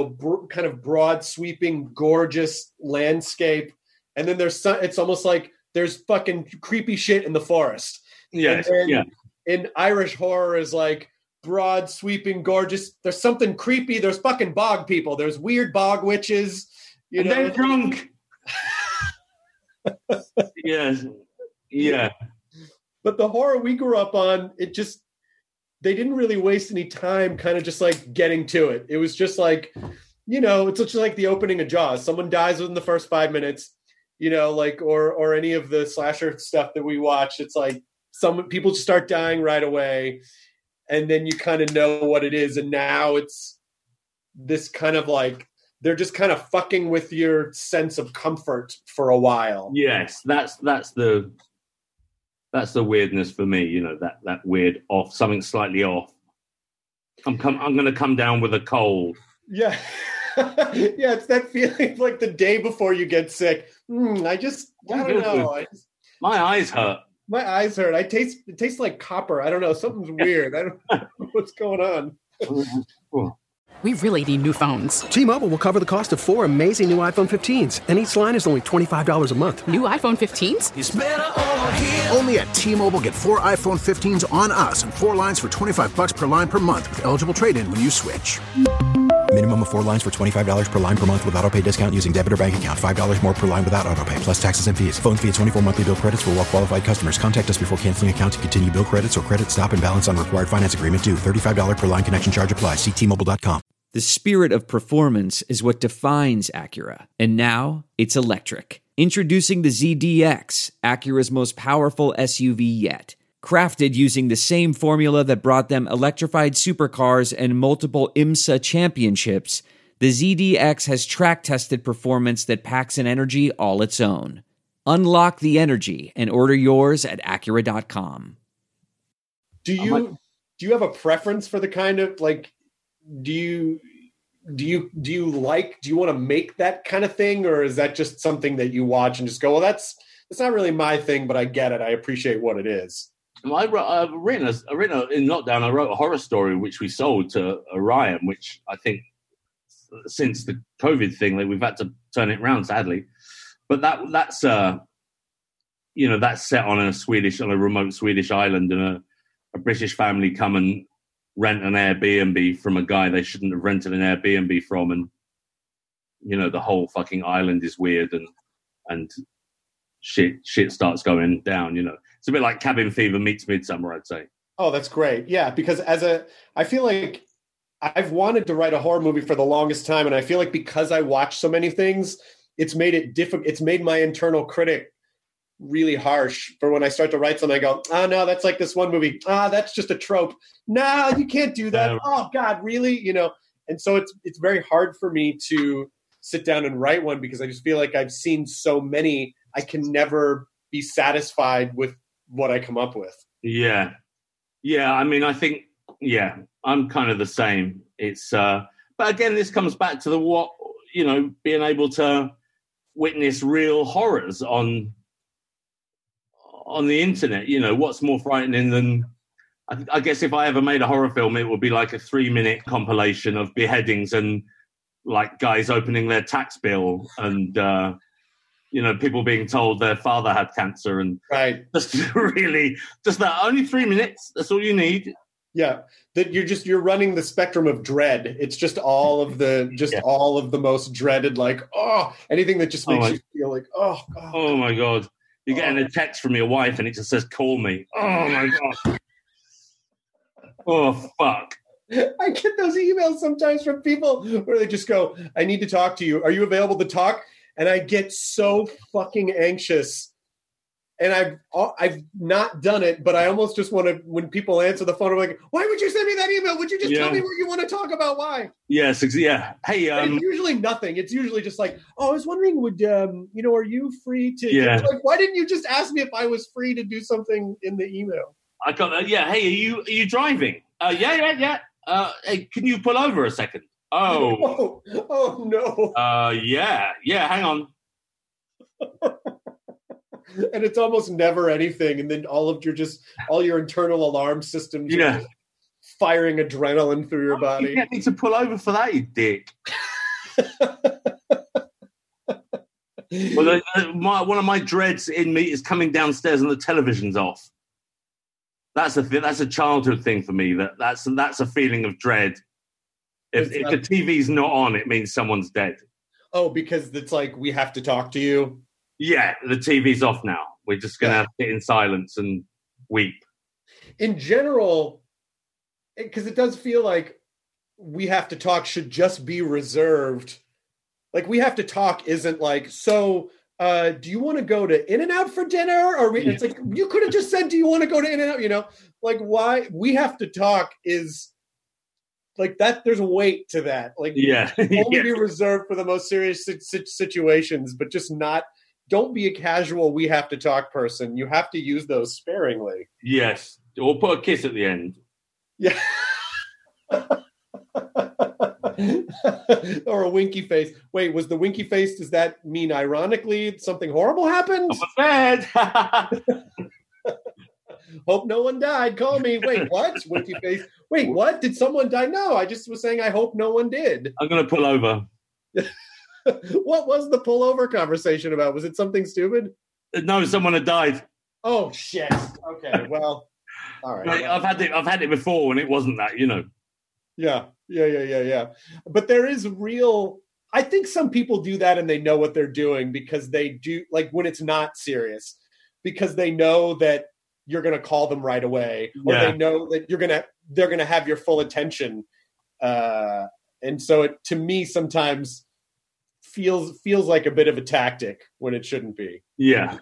[SPEAKER 6] kind of broad sweeping, gorgeous landscape, and then it's almost like there's fucking creepy shit in the forest.
[SPEAKER 2] Yes,
[SPEAKER 6] in Irish horror is like broad, sweeping, gorgeous. There's something creepy. There's fucking bog people. There's weird bog witches.
[SPEAKER 2] And they're drunk. Yes. Yeah.
[SPEAKER 6] But the horror we grew up on, they didn't really waste any time kind of just like getting to it. It was just like, it's just like the opening of Jaws. Someone dies within the first 5 minutes, like, or any of the slasher stuff that we watch. It's like some people just start dying right away. And then you kind of know what it is. And now it's this kind of like, they're just kind of fucking with your sense of comfort for a while.
[SPEAKER 2] Yes, that's the weirdness for me. That weird off, something slightly off. I'm going to come down with a cold.
[SPEAKER 6] Yeah, yeah. It's that feeling like the day before you get sick. I don't know.
[SPEAKER 2] My eyes hurt.
[SPEAKER 6] My eyes hurt. It tastes like copper. I don't know. Something's weird. I don't know what's going on.
[SPEAKER 4] We really need new phones.
[SPEAKER 10] T-Mobile will cover the cost of 4 amazing new iPhone 15s, and each line is only $25 a month.
[SPEAKER 4] New iPhone 15s?
[SPEAKER 11] It's better over here. Only at T-Mobile, get 4 iPhone 15s on us and 4 lines for $25 per line per month with eligible trade-in when you switch.
[SPEAKER 12] Minimum of 4 lines for $25 per line per month with autopay discount using debit or bank account. $5 more per line without autopay, plus taxes and fees. Phone fee at 24 monthly bill credits for well-qualified customers. Contact us before canceling account to continue bill credits or credit stop and balance on required finance agreement due. $35 per line connection charge applies. See T-Mobile.com.
[SPEAKER 13] The spirit of performance is what defines Acura. And now, it's electric. Introducing the ZDX, Acura's most powerful SUV yet. Crafted using the same formula that brought them electrified supercars and multiple IMSA championships, the ZDX has track-tested performance that packs an energy all its own. Unlock the energy and order yours at Acura.com.
[SPEAKER 6] Do you have a preference for the kind of, like, do you want to make that kind of thing, or is that just something that you watch and just go, well, that's not really my thing, but I get it. I appreciate what it is.
[SPEAKER 2] I've written in lockdown. I wrote a horror story which we sold to Orion, which I think since the COVID thing, like, we've had to turn it around, sadly. But that's set on a remote Swedish island, and a British family come and rent an Airbnb from a guy they shouldn't have rented an Airbnb from, and the whole fucking island is weird, and shit starts going down. It's a bit like Cabin Fever meets Midsommar, I'd say. Oh, that's great. Yeah, because I feel like I've wanted to write a horror movie for the longest time, and I feel like because I watch so many things, it's made it difficult. It's made my internal critic really harsh for when I start to write something. I go, oh no, that's like this one movie. That's just a trope. No, you can't do that. Oh God, really? And so it's very hard for me to sit down and write one, because I just feel like I've seen so many. I can never be satisfied with what I come up with. Yeah. I mean, I think, I'm kind of the same. It's, but again, this comes back to being able to witness real horrors on the internet. What's more frightening than, I guess if I ever made a horror film, it would be like a 3-minute compilation of beheadings and like guys opening their tax bill and, people being told their father had cancer, and just that, only 3 minutes. That's all you need. Yeah. That you're running the spectrum of dread. It's just all of the most dreaded, like, anything that just makes you feel like, oh God. Oh my God. You're getting a text from your wife and it just says, call me. Oh, my God. Oh, fuck. I get those emails sometimes from people where they just go, I need to talk to you. Are you available to talk? And I get so fucking anxious. And I've not done it, but I almost just want to, when people answer the phone, I'm like, why would you send me that email? Would you just tell me what you want to talk about? Why? Yes. Yeah. Hey, it's usually nothing. It's usually just like, I was wondering, would, are you free to, like, why didn't you just ask me if I was free to do something in the email? I got, hey, are you driving? Yeah. Hey, can you pull over a second? Oh no. Yeah, hang on. And it's almost never anything, and then all your internal alarm systems are just firing adrenaline through your body. You need to pull over for that, you dick. Well, one of my dreads in me is coming downstairs and the television's off. That's a thing. That's a childhood thing for me. That's a feeling of dread. If the TV's not on, it means someone's dead.
[SPEAKER 6] Oh, because it's like we have to talk to you.
[SPEAKER 2] Yeah, the TV's off now. We're just gonna have to sit in silence and weep.
[SPEAKER 6] In general, because it does feel like we have to talk should just be reserved. Like we have to talk isn't like, so do you want to go to In-N-Out for dinner? Or it's like, you could have just said, do you want to go to In-N-Out? You know, like why we have to talk is like that. There's a weight to that. Like only be reserved for the most serious situations, but just not, don't be a casual, we have to talk person. You have to use those sparingly.
[SPEAKER 2] Yes. Or put a kiss at the end.
[SPEAKER 6] Yeah. Or a winky face. Wait, was the winky face, does that mean ironically something horrible happened?
[SPEAKER 2] I'm bad.
[SPEAKER 6] Hope no one died. Call me. Wait, what? Winky face. Wait, what? Did someone die? No, I just was saying I hope no one did.
[SPEAKER 2] I'm going to pull over.
[SPEAKER 6] What was the pullover conversation about? Was it something stupid?
[SPEAKER 2] No, someone had died.
[SPEAKER 6] Oh, shit. Okay, well, all right.
[SPEAKER 2] I've had it before and it wasn't that, you know.
[SPEAKER 6] Yeah. But there is real, I think some people do that and they know what they're doing because they do, like when it's not serious, because they know that you're going to call them right away, or they know that they're going to have your full attention. And so it, to me, sometimes feels like a bit of a tactic when it shouldn't be.
[SPEAKER 2] Yeah.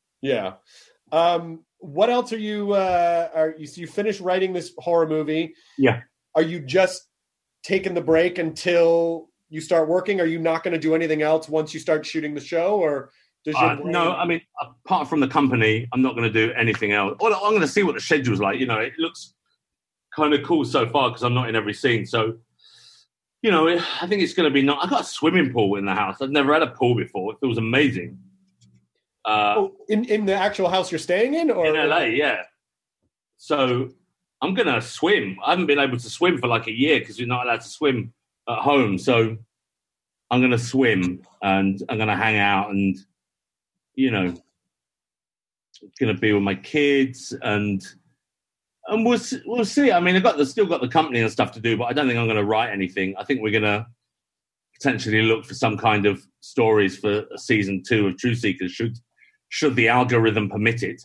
[SPEAKER 6] What else are you, you finished writing this horror movie?
[SPEAKER 2] Yeah.
[SPEAKER 6] Are you just taking the break until you start working? Are you not going to do anything else once you start shooting the show, or does your brain...
[SPEAKER 2] No, I mean, apart from the company, I'm not going to do anything else. I'm going to see what the schedule's like. You know, it looks kind of cool so far because I'm not in every scene. So, you know, I think it's going to be I've got a swimming pool in the house. I've never had a pool before. It feels amazing.
[SPEAKER 6] In the actual house you're staying in? Or
[SPEAKER 2] in LA, yeah. So I'm going to swim. I haven't been able to swim for like a year because you're not allowed to swim at home. So I'm going to swim and I'm going to hang out and, you know, going to be with my kids and we'll see. I mean, I've still got the company and stuff to do, but I don't think I'm going to write anything. I think we're going to potentially look for some kind of stories for season 2 of Truth Seekers should the algorithm permit it.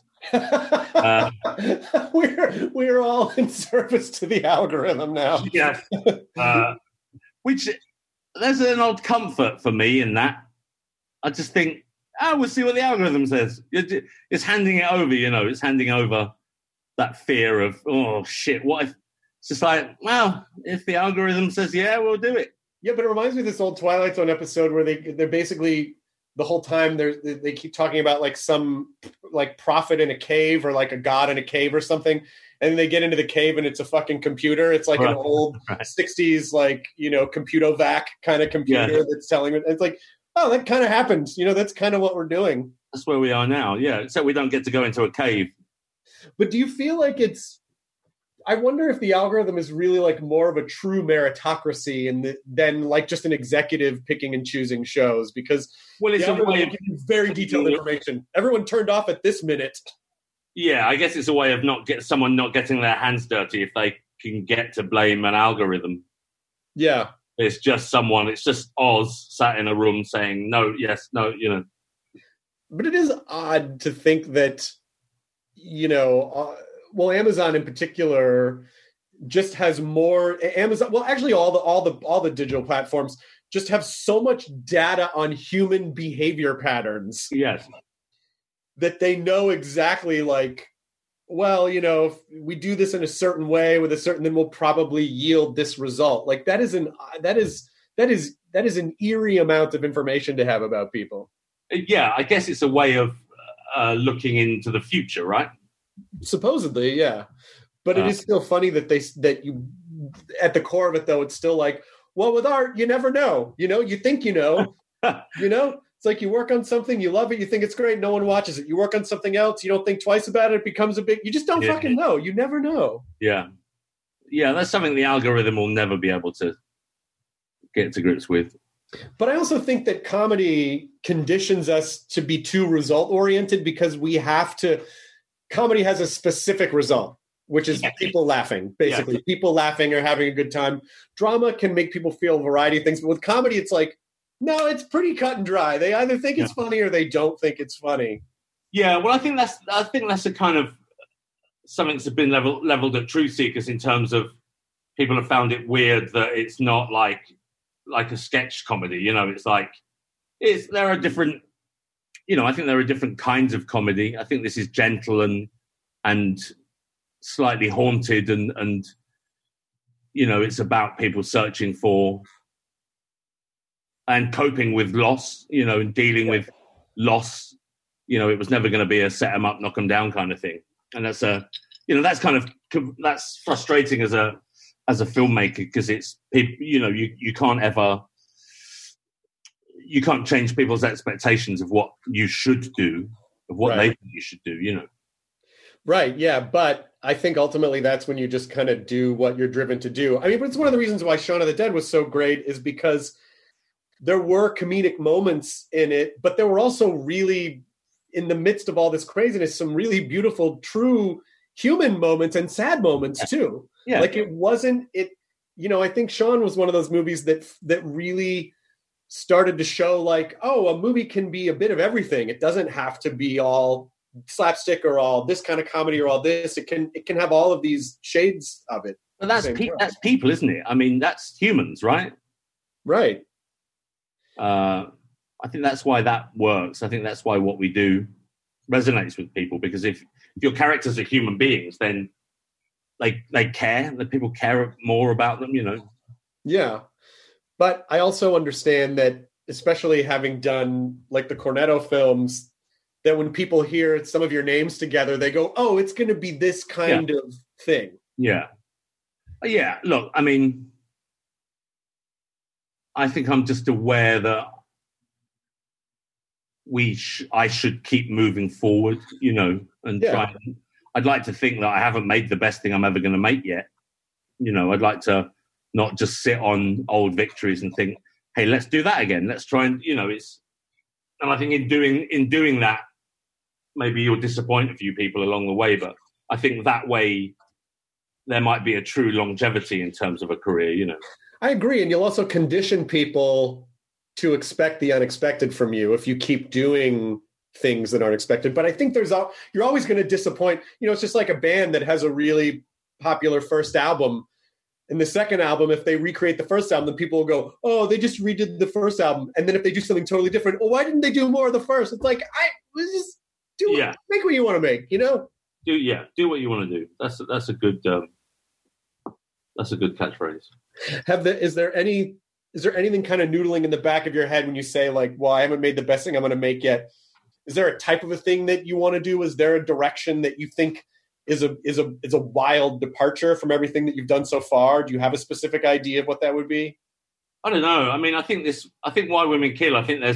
[SPEAKER 6] We're all in service to the algorithm now.
[SPEAKER 2] Yes. Which there's an odd comfort for me in that. I just think, we'll see what the algorithm says. It's handing it over, you know. It's handing over that fear of, oh shit, what if? It's just like, well, if the algorithm says yeah, we'll do it.
[SPEAKER 6] Yeah, but it reminds me of this old Twilight Zone episode where they're basically the whole time they keep talking about like some like prophet in a cave or like a god in a cave or something, and they get into the cave and it's a fucking computer. It's like an old 60s like, you know, Computovac kind of computer that's telling it. It's like, oh, that kind of happens. You know, that's kind of what we're doing.
[SPEAKER 2] That's where we are now. Yeah, except we don't get to go into a cave.
[SPEAKER 6] But do you feel like I wonder if the algorithm is really like more of a true meritocracy than like just an executive picking and choosing shows, because
[SPEAKER 2] it's a way of
[SPEAKER 6] very detailed information. Everyone turned off at this minute.
[SPEAKER 2] Yeah, I guess it's a way of someone not getting their hands dirty if they can get to blame an algorithm.
[SPEAKER 6] Yeah.
[SPEAKER 2] It's just Oz sat in a room saying no, yes, no, you know.
[SPEAKER 6] But it is odd to think that, you know, Amazon in particular just has more. Amazon, well, actually, all the digital platforms just have so much data on human behavior patterns.
[SPEAKER 2] Yes,
[SPEAKER 6] that they know exactly, like, well, you know, if we do this in a certain way with then we'll probably yield this result. Like that is an eerie amount of information to have about people.
[SPEAKER 2] Yeah, I guess it's a way of looking into the future, right?
[SPEAKER 6] Supposedly, yeah, but it is still funny that you at the core of it, though, it's still like, well, with art, you never know. You know, you think you know, you know. It's like you work on something, you love it, you think it's great, no one watches it. You work on something else, you don't think twice about it, it becomes you just don't fucking know. You never know.
[SPEAKER 2] Yeah, that's something the algorithm will never be able to get to grips with.
[SPEAKER 6] But I also think that comedy conditions us to be too result-oriented because comedy has a specific result, which is people laughing, basically. Yeah. People laughing or having a good time. Drama can make people feel a variety of things. But with comedy, it's like, no, it's pretty cut and dry. They either think it's funny or they don't think it's funny.
[SPEAKER 2] Yeah, well, I think that's a kind of something that's been leveled at truth seekers in terms of people have found it weird that it's not like a sketch comedy. It's like there are different. I think there are different kinds of comedy. I think this is gentle and slightly haunted and it's about people searching for and coping with loss, and dealing with loss. It was never going to be a set them up, knock them down kind of thing. And that's that's frustrating as a filmmaker because it's people, you can't change people's expectations of what you should do, of what they think you should do,
[SPEAKER 6] Right. Yeah. But I think ultimately that's when you just kind of do what you're driven to do. I mean, it's one of the reasons why Shaun of the Dead was so great is because there were comedic moments in it, but there were also really, in the midst of all this craziness, some really beautiful, true human moments and sad moments too. Yeah. Like I think Shaun was one of those movies that really started to show like, oh, a movie can be a bit of everything. It doesn't have to be all slapstick or all this kind of comedy or all this. It can have all of these shades of it.
[SPEAKER 2] But that's people, isn't it? I mean, that's humans, right?
[SPEAKER 6] Right.
[SPEAKER 2] I think that's why that works. I think that's why what we do resonates with people, because if your characters are human beings, then they care, that people care more about them,
[SPEAKER 6] Yeah. But I also understand that, especially having done like the Cornetto films, that when people hear some of your names together, they go, oh, it's going to be this kind of thing.
[SPEAKER 2] Yeah. Yeah. Look, I mean, I think I'm just aware that I should keep moving forward, and try. I'd like to think that I haven't made the best thing I'm ever going to make yet. I'd like to not just sit on old victories and think, hey, let's do that again. Let's try and, and I think in doing that, maybe you'll disappoint a few people along the way, but I think that way there might be a true longevity in terms of a career,
[SPEAKER 6] I agree. And you'll also condition people to expect the unexpected from you if you keep doing things that aren't expected. But I think you're always going to disappoint. It's just like a band that has a really popular first album. In the second album, if they recreate the first album, then people will go, oh, they just redid the first album. And then if they do something totally different, well, why didn't they do more of the first? It's like, make what you want to make,
[SPEAKER 2] Do what you want to do. That's a good catchphrase.
[SPEAKER 6] Is there anything kind of noodling in the back of your head when you say like, well, I haven't made the best thing I'm going to make yet? Is there a type of a thing that you want to do? Is there a direction that you think is a wild departure from everything that you've done so far? Do you have a specific idea of what that would be?
[SPEAKER 2] I don't know. I mean, I think Why Women Kill, I think I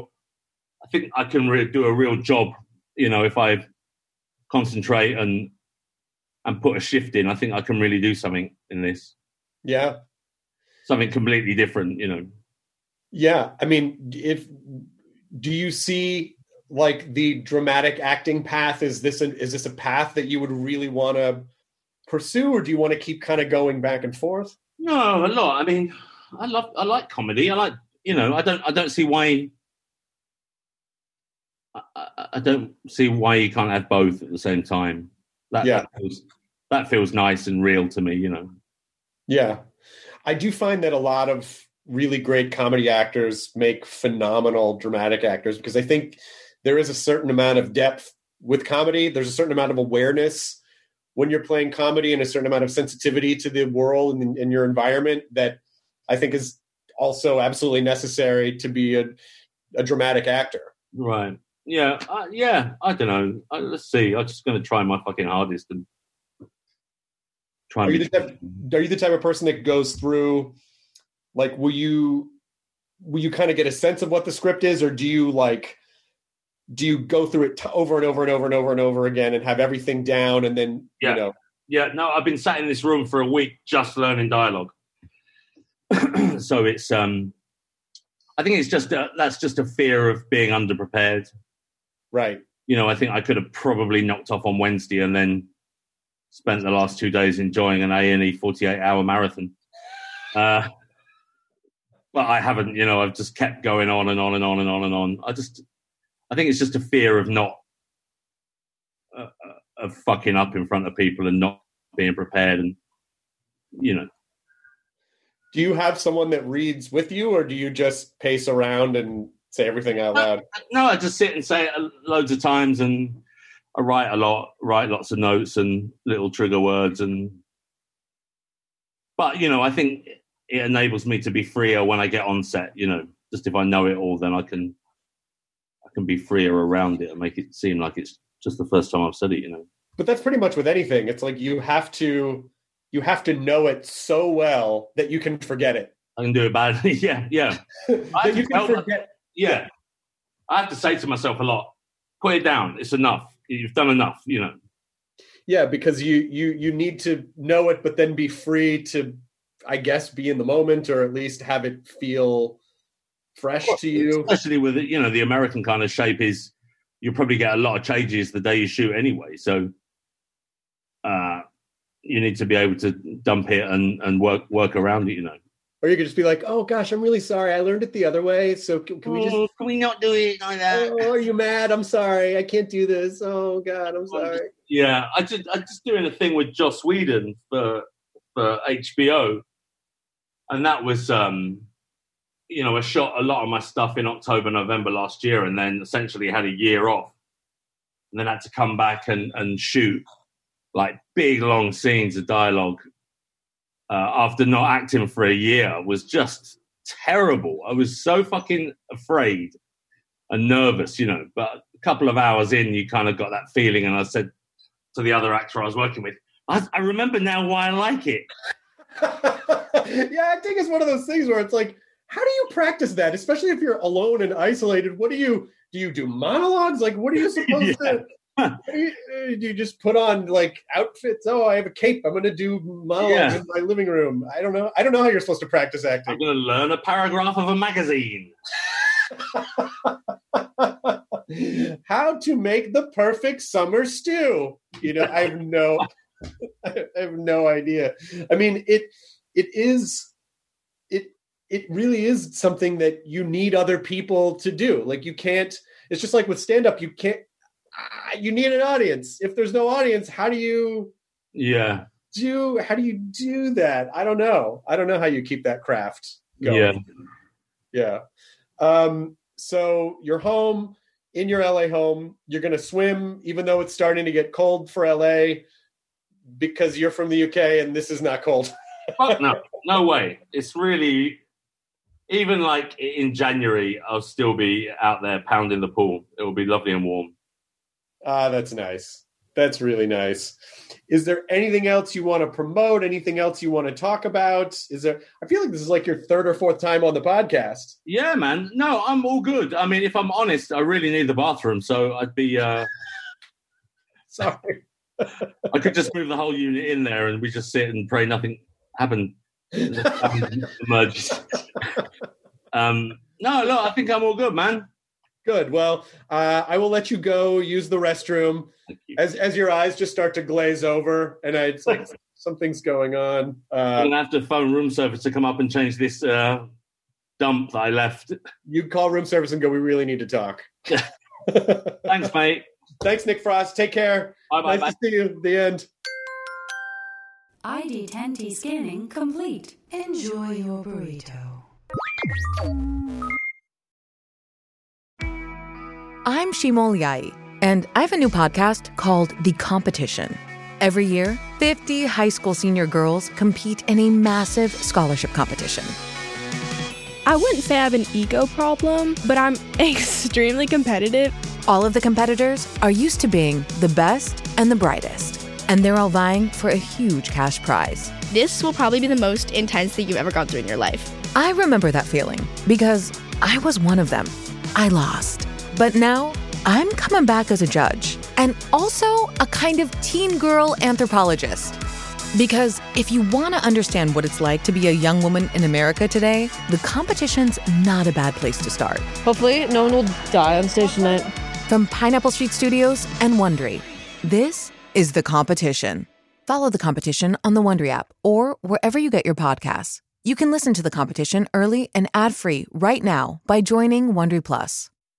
[SPEAKER 2] can do a real job, if I concentrate and put a shift in. I think I can really do something in this.
[SPEAKER 6] Yeah.
[SPEAKER 2] Something completely different,
[SPEAKER 6] Yeah. I mean, do you see like the dramatic acting path? Is this a path that you would really want to pursue, or do you want to keep kind of going back and forth?
[SPEAKER 2] No, a lot. I mean, I like comedy. I like, I don't see why. I don't see why you can't have both at the same time. That feels nice and real to me,
[SPEAKER 6] Yeah. I do find that a lot of really great comedy actors make phenomenal dramatic actors, because I think there is a certain amount of depth with comedy. There's a certain amount of awareness when you're playing comedy and a certain amount of sensitivity to the world and your environment that I think is also absolutely necessary to be a dramatic actor.
[SPEAKER 2] Right. Yeah. I don't know. Let's see. I'm just going to try my fucking hardest and try.
[SPEAKER 6] Are you the type of person that goes through, like, will you kind of get a sense of what the script is, or do you go through it over and over and over and over and over again and have everything down and then,
[SPEAKER 2] Yeah, no, I've been sat in this room for a week just learning dialogue. So it's, I think it's just that's just a fear of being underprepared.
[SPEAKER 6] Right.
[SPEAKER 2] You know, I think I could have probably knocked off on Wednesday and then spent the last 2 days enjoying an A&E 48-hour marathon. But I haven't, you know, I've just kept going on and on and on and on and on. I think it's just a fear of not of fucking up in front of people and not being prepared, and you know.
[SPEAKER 6] Do you have someone that reads with you, or do you just pace around and say everything out loud?
[SPEAKER 2] No, I just sit and say it loads of times, and I write lots of notes and little trigger words, but you know, I think it enables me to be freer when I get on set. You know, just if I know it all, then I can be freer around it and make it seem like it's just the first time I've said it. You know,
[SPEAKER 6] but that's pretty much with anything. It's like you have to know it so well that you can forget it.
[SPEAKER 2] I can do it badly. Yeah.
[SPEAKER 6] That you can forget.
[SPEAKER 2] Yeah. I have to say to myself a lot, put it down. It's enough. You've done enough, you know. Yeah, because you need to know it, but then be free to, I guess, be in the moment, or at least have it feel fresh to you. Especially with, you know, the American kind of shape is you'll probably get a lot of changes the day you shoot anyway. So you need to be able to dump it and work around it, you know. Or you could just be like, oh, gosh, I'm really sorry. I learned it the other way. So can we not do it like that? Oh, are you mad? I'm sorry. I can't do this. Oh, God, I'm sorry. I just doing a thing with Joss Whedon for HBO. And that was, you know, I shot a lot of my stuff in October, November last year, and then essentially had a year off. And then had to come back and shoot like big, long scenes of dialogue. After not acting for a year was just terrible. I was so fucking afraid and nervous, you know, but a couple of hours in, you kind of got that feeling. And I said to the other actor I was working with, I remember now why I like it. Yeah, I think it's one of those things where it's like, how do you practice that? Especially if you're alone and isolated. What do you do monologues? Like, what are you supposed to... Do you just put on like outfits? Oh, I have a cape. I'm going to do monologue in my living room. I don't know how you're supposed to practice acting. I'm going to learn a paragraph of a magazine. How to make the perfect summer stew. You know, I have no idea. I mean, it really is something that you need other people to do. Like you can't. It's just like with stand-up, you can't. You need an audience. If there's no audience, how do you do that? I don't know how you keep that craft going. Yeah. So you're home in your LA home. You're going to swim, even though it's starting to get cold for LA, because you're from the UK and this is not cold. No way. It's really, even like in January, I'll still be out there pounding the pool. It will be lovely and warm. That's nice. That's really nice. Is there anything else you want to promote? Anything else you want to talk about? I feel like this is like your third or fourth time on the podcast. Yeah, man. No, I'm all good. I mean, if I'm honest, I really need the bathroom, so I'd be sorry. I could just move the whole unit in there and we just sit and pray nothing happened. Emerges. No, look, I think I'm all good, man. Good. Well, I will let you go use the restroom as your eyes just start to glaze over, and it's like something's going on. I'm gonna have to phone room service to come up and change this dump that I left. You call room service and go, we really need to talk. Thanks, mate. Thanks, Nick Frost. Take care. Bye. Nice to see you. The end.
[SPEAKER 1] ID10T scanning complete. Enjoy your burrito.
[SPEAKER 14] I'm Shimol Yai, and I have a new podcast called The Competition. Every year, 50 high school senior girls compete in a massive scholarship competition.
[SPEAKER 15] I wouldn't say I have an ego problem, but I'm extremely competitive.
[SPEAKER 14] All of the competitors are used to being the best and the brightest, and they're all vying for a huge cash prize.
[SPEAKER 15] This will probably be the most intense thing you've ever gone through in your life.
[SPEAKER 14] I remember that feeling because I was one of them. I lost. But now, I'm coming back as a judge and also a kind of teen girl anthropologist. Because if you want to understand what it's like to be a young woman in America today, The Competition's not a bad place to start.
[SPEAKER 16] Hopefully, no one will die on stage tonight.
[SPEAKER 14] From Pineapple Street Studios and Wondery, this is The Competition. Follow The Competition on the Wondery app or wherever you get your podcasts. You can listen to The Competition early and ad-free right now by joining Wondery Plus.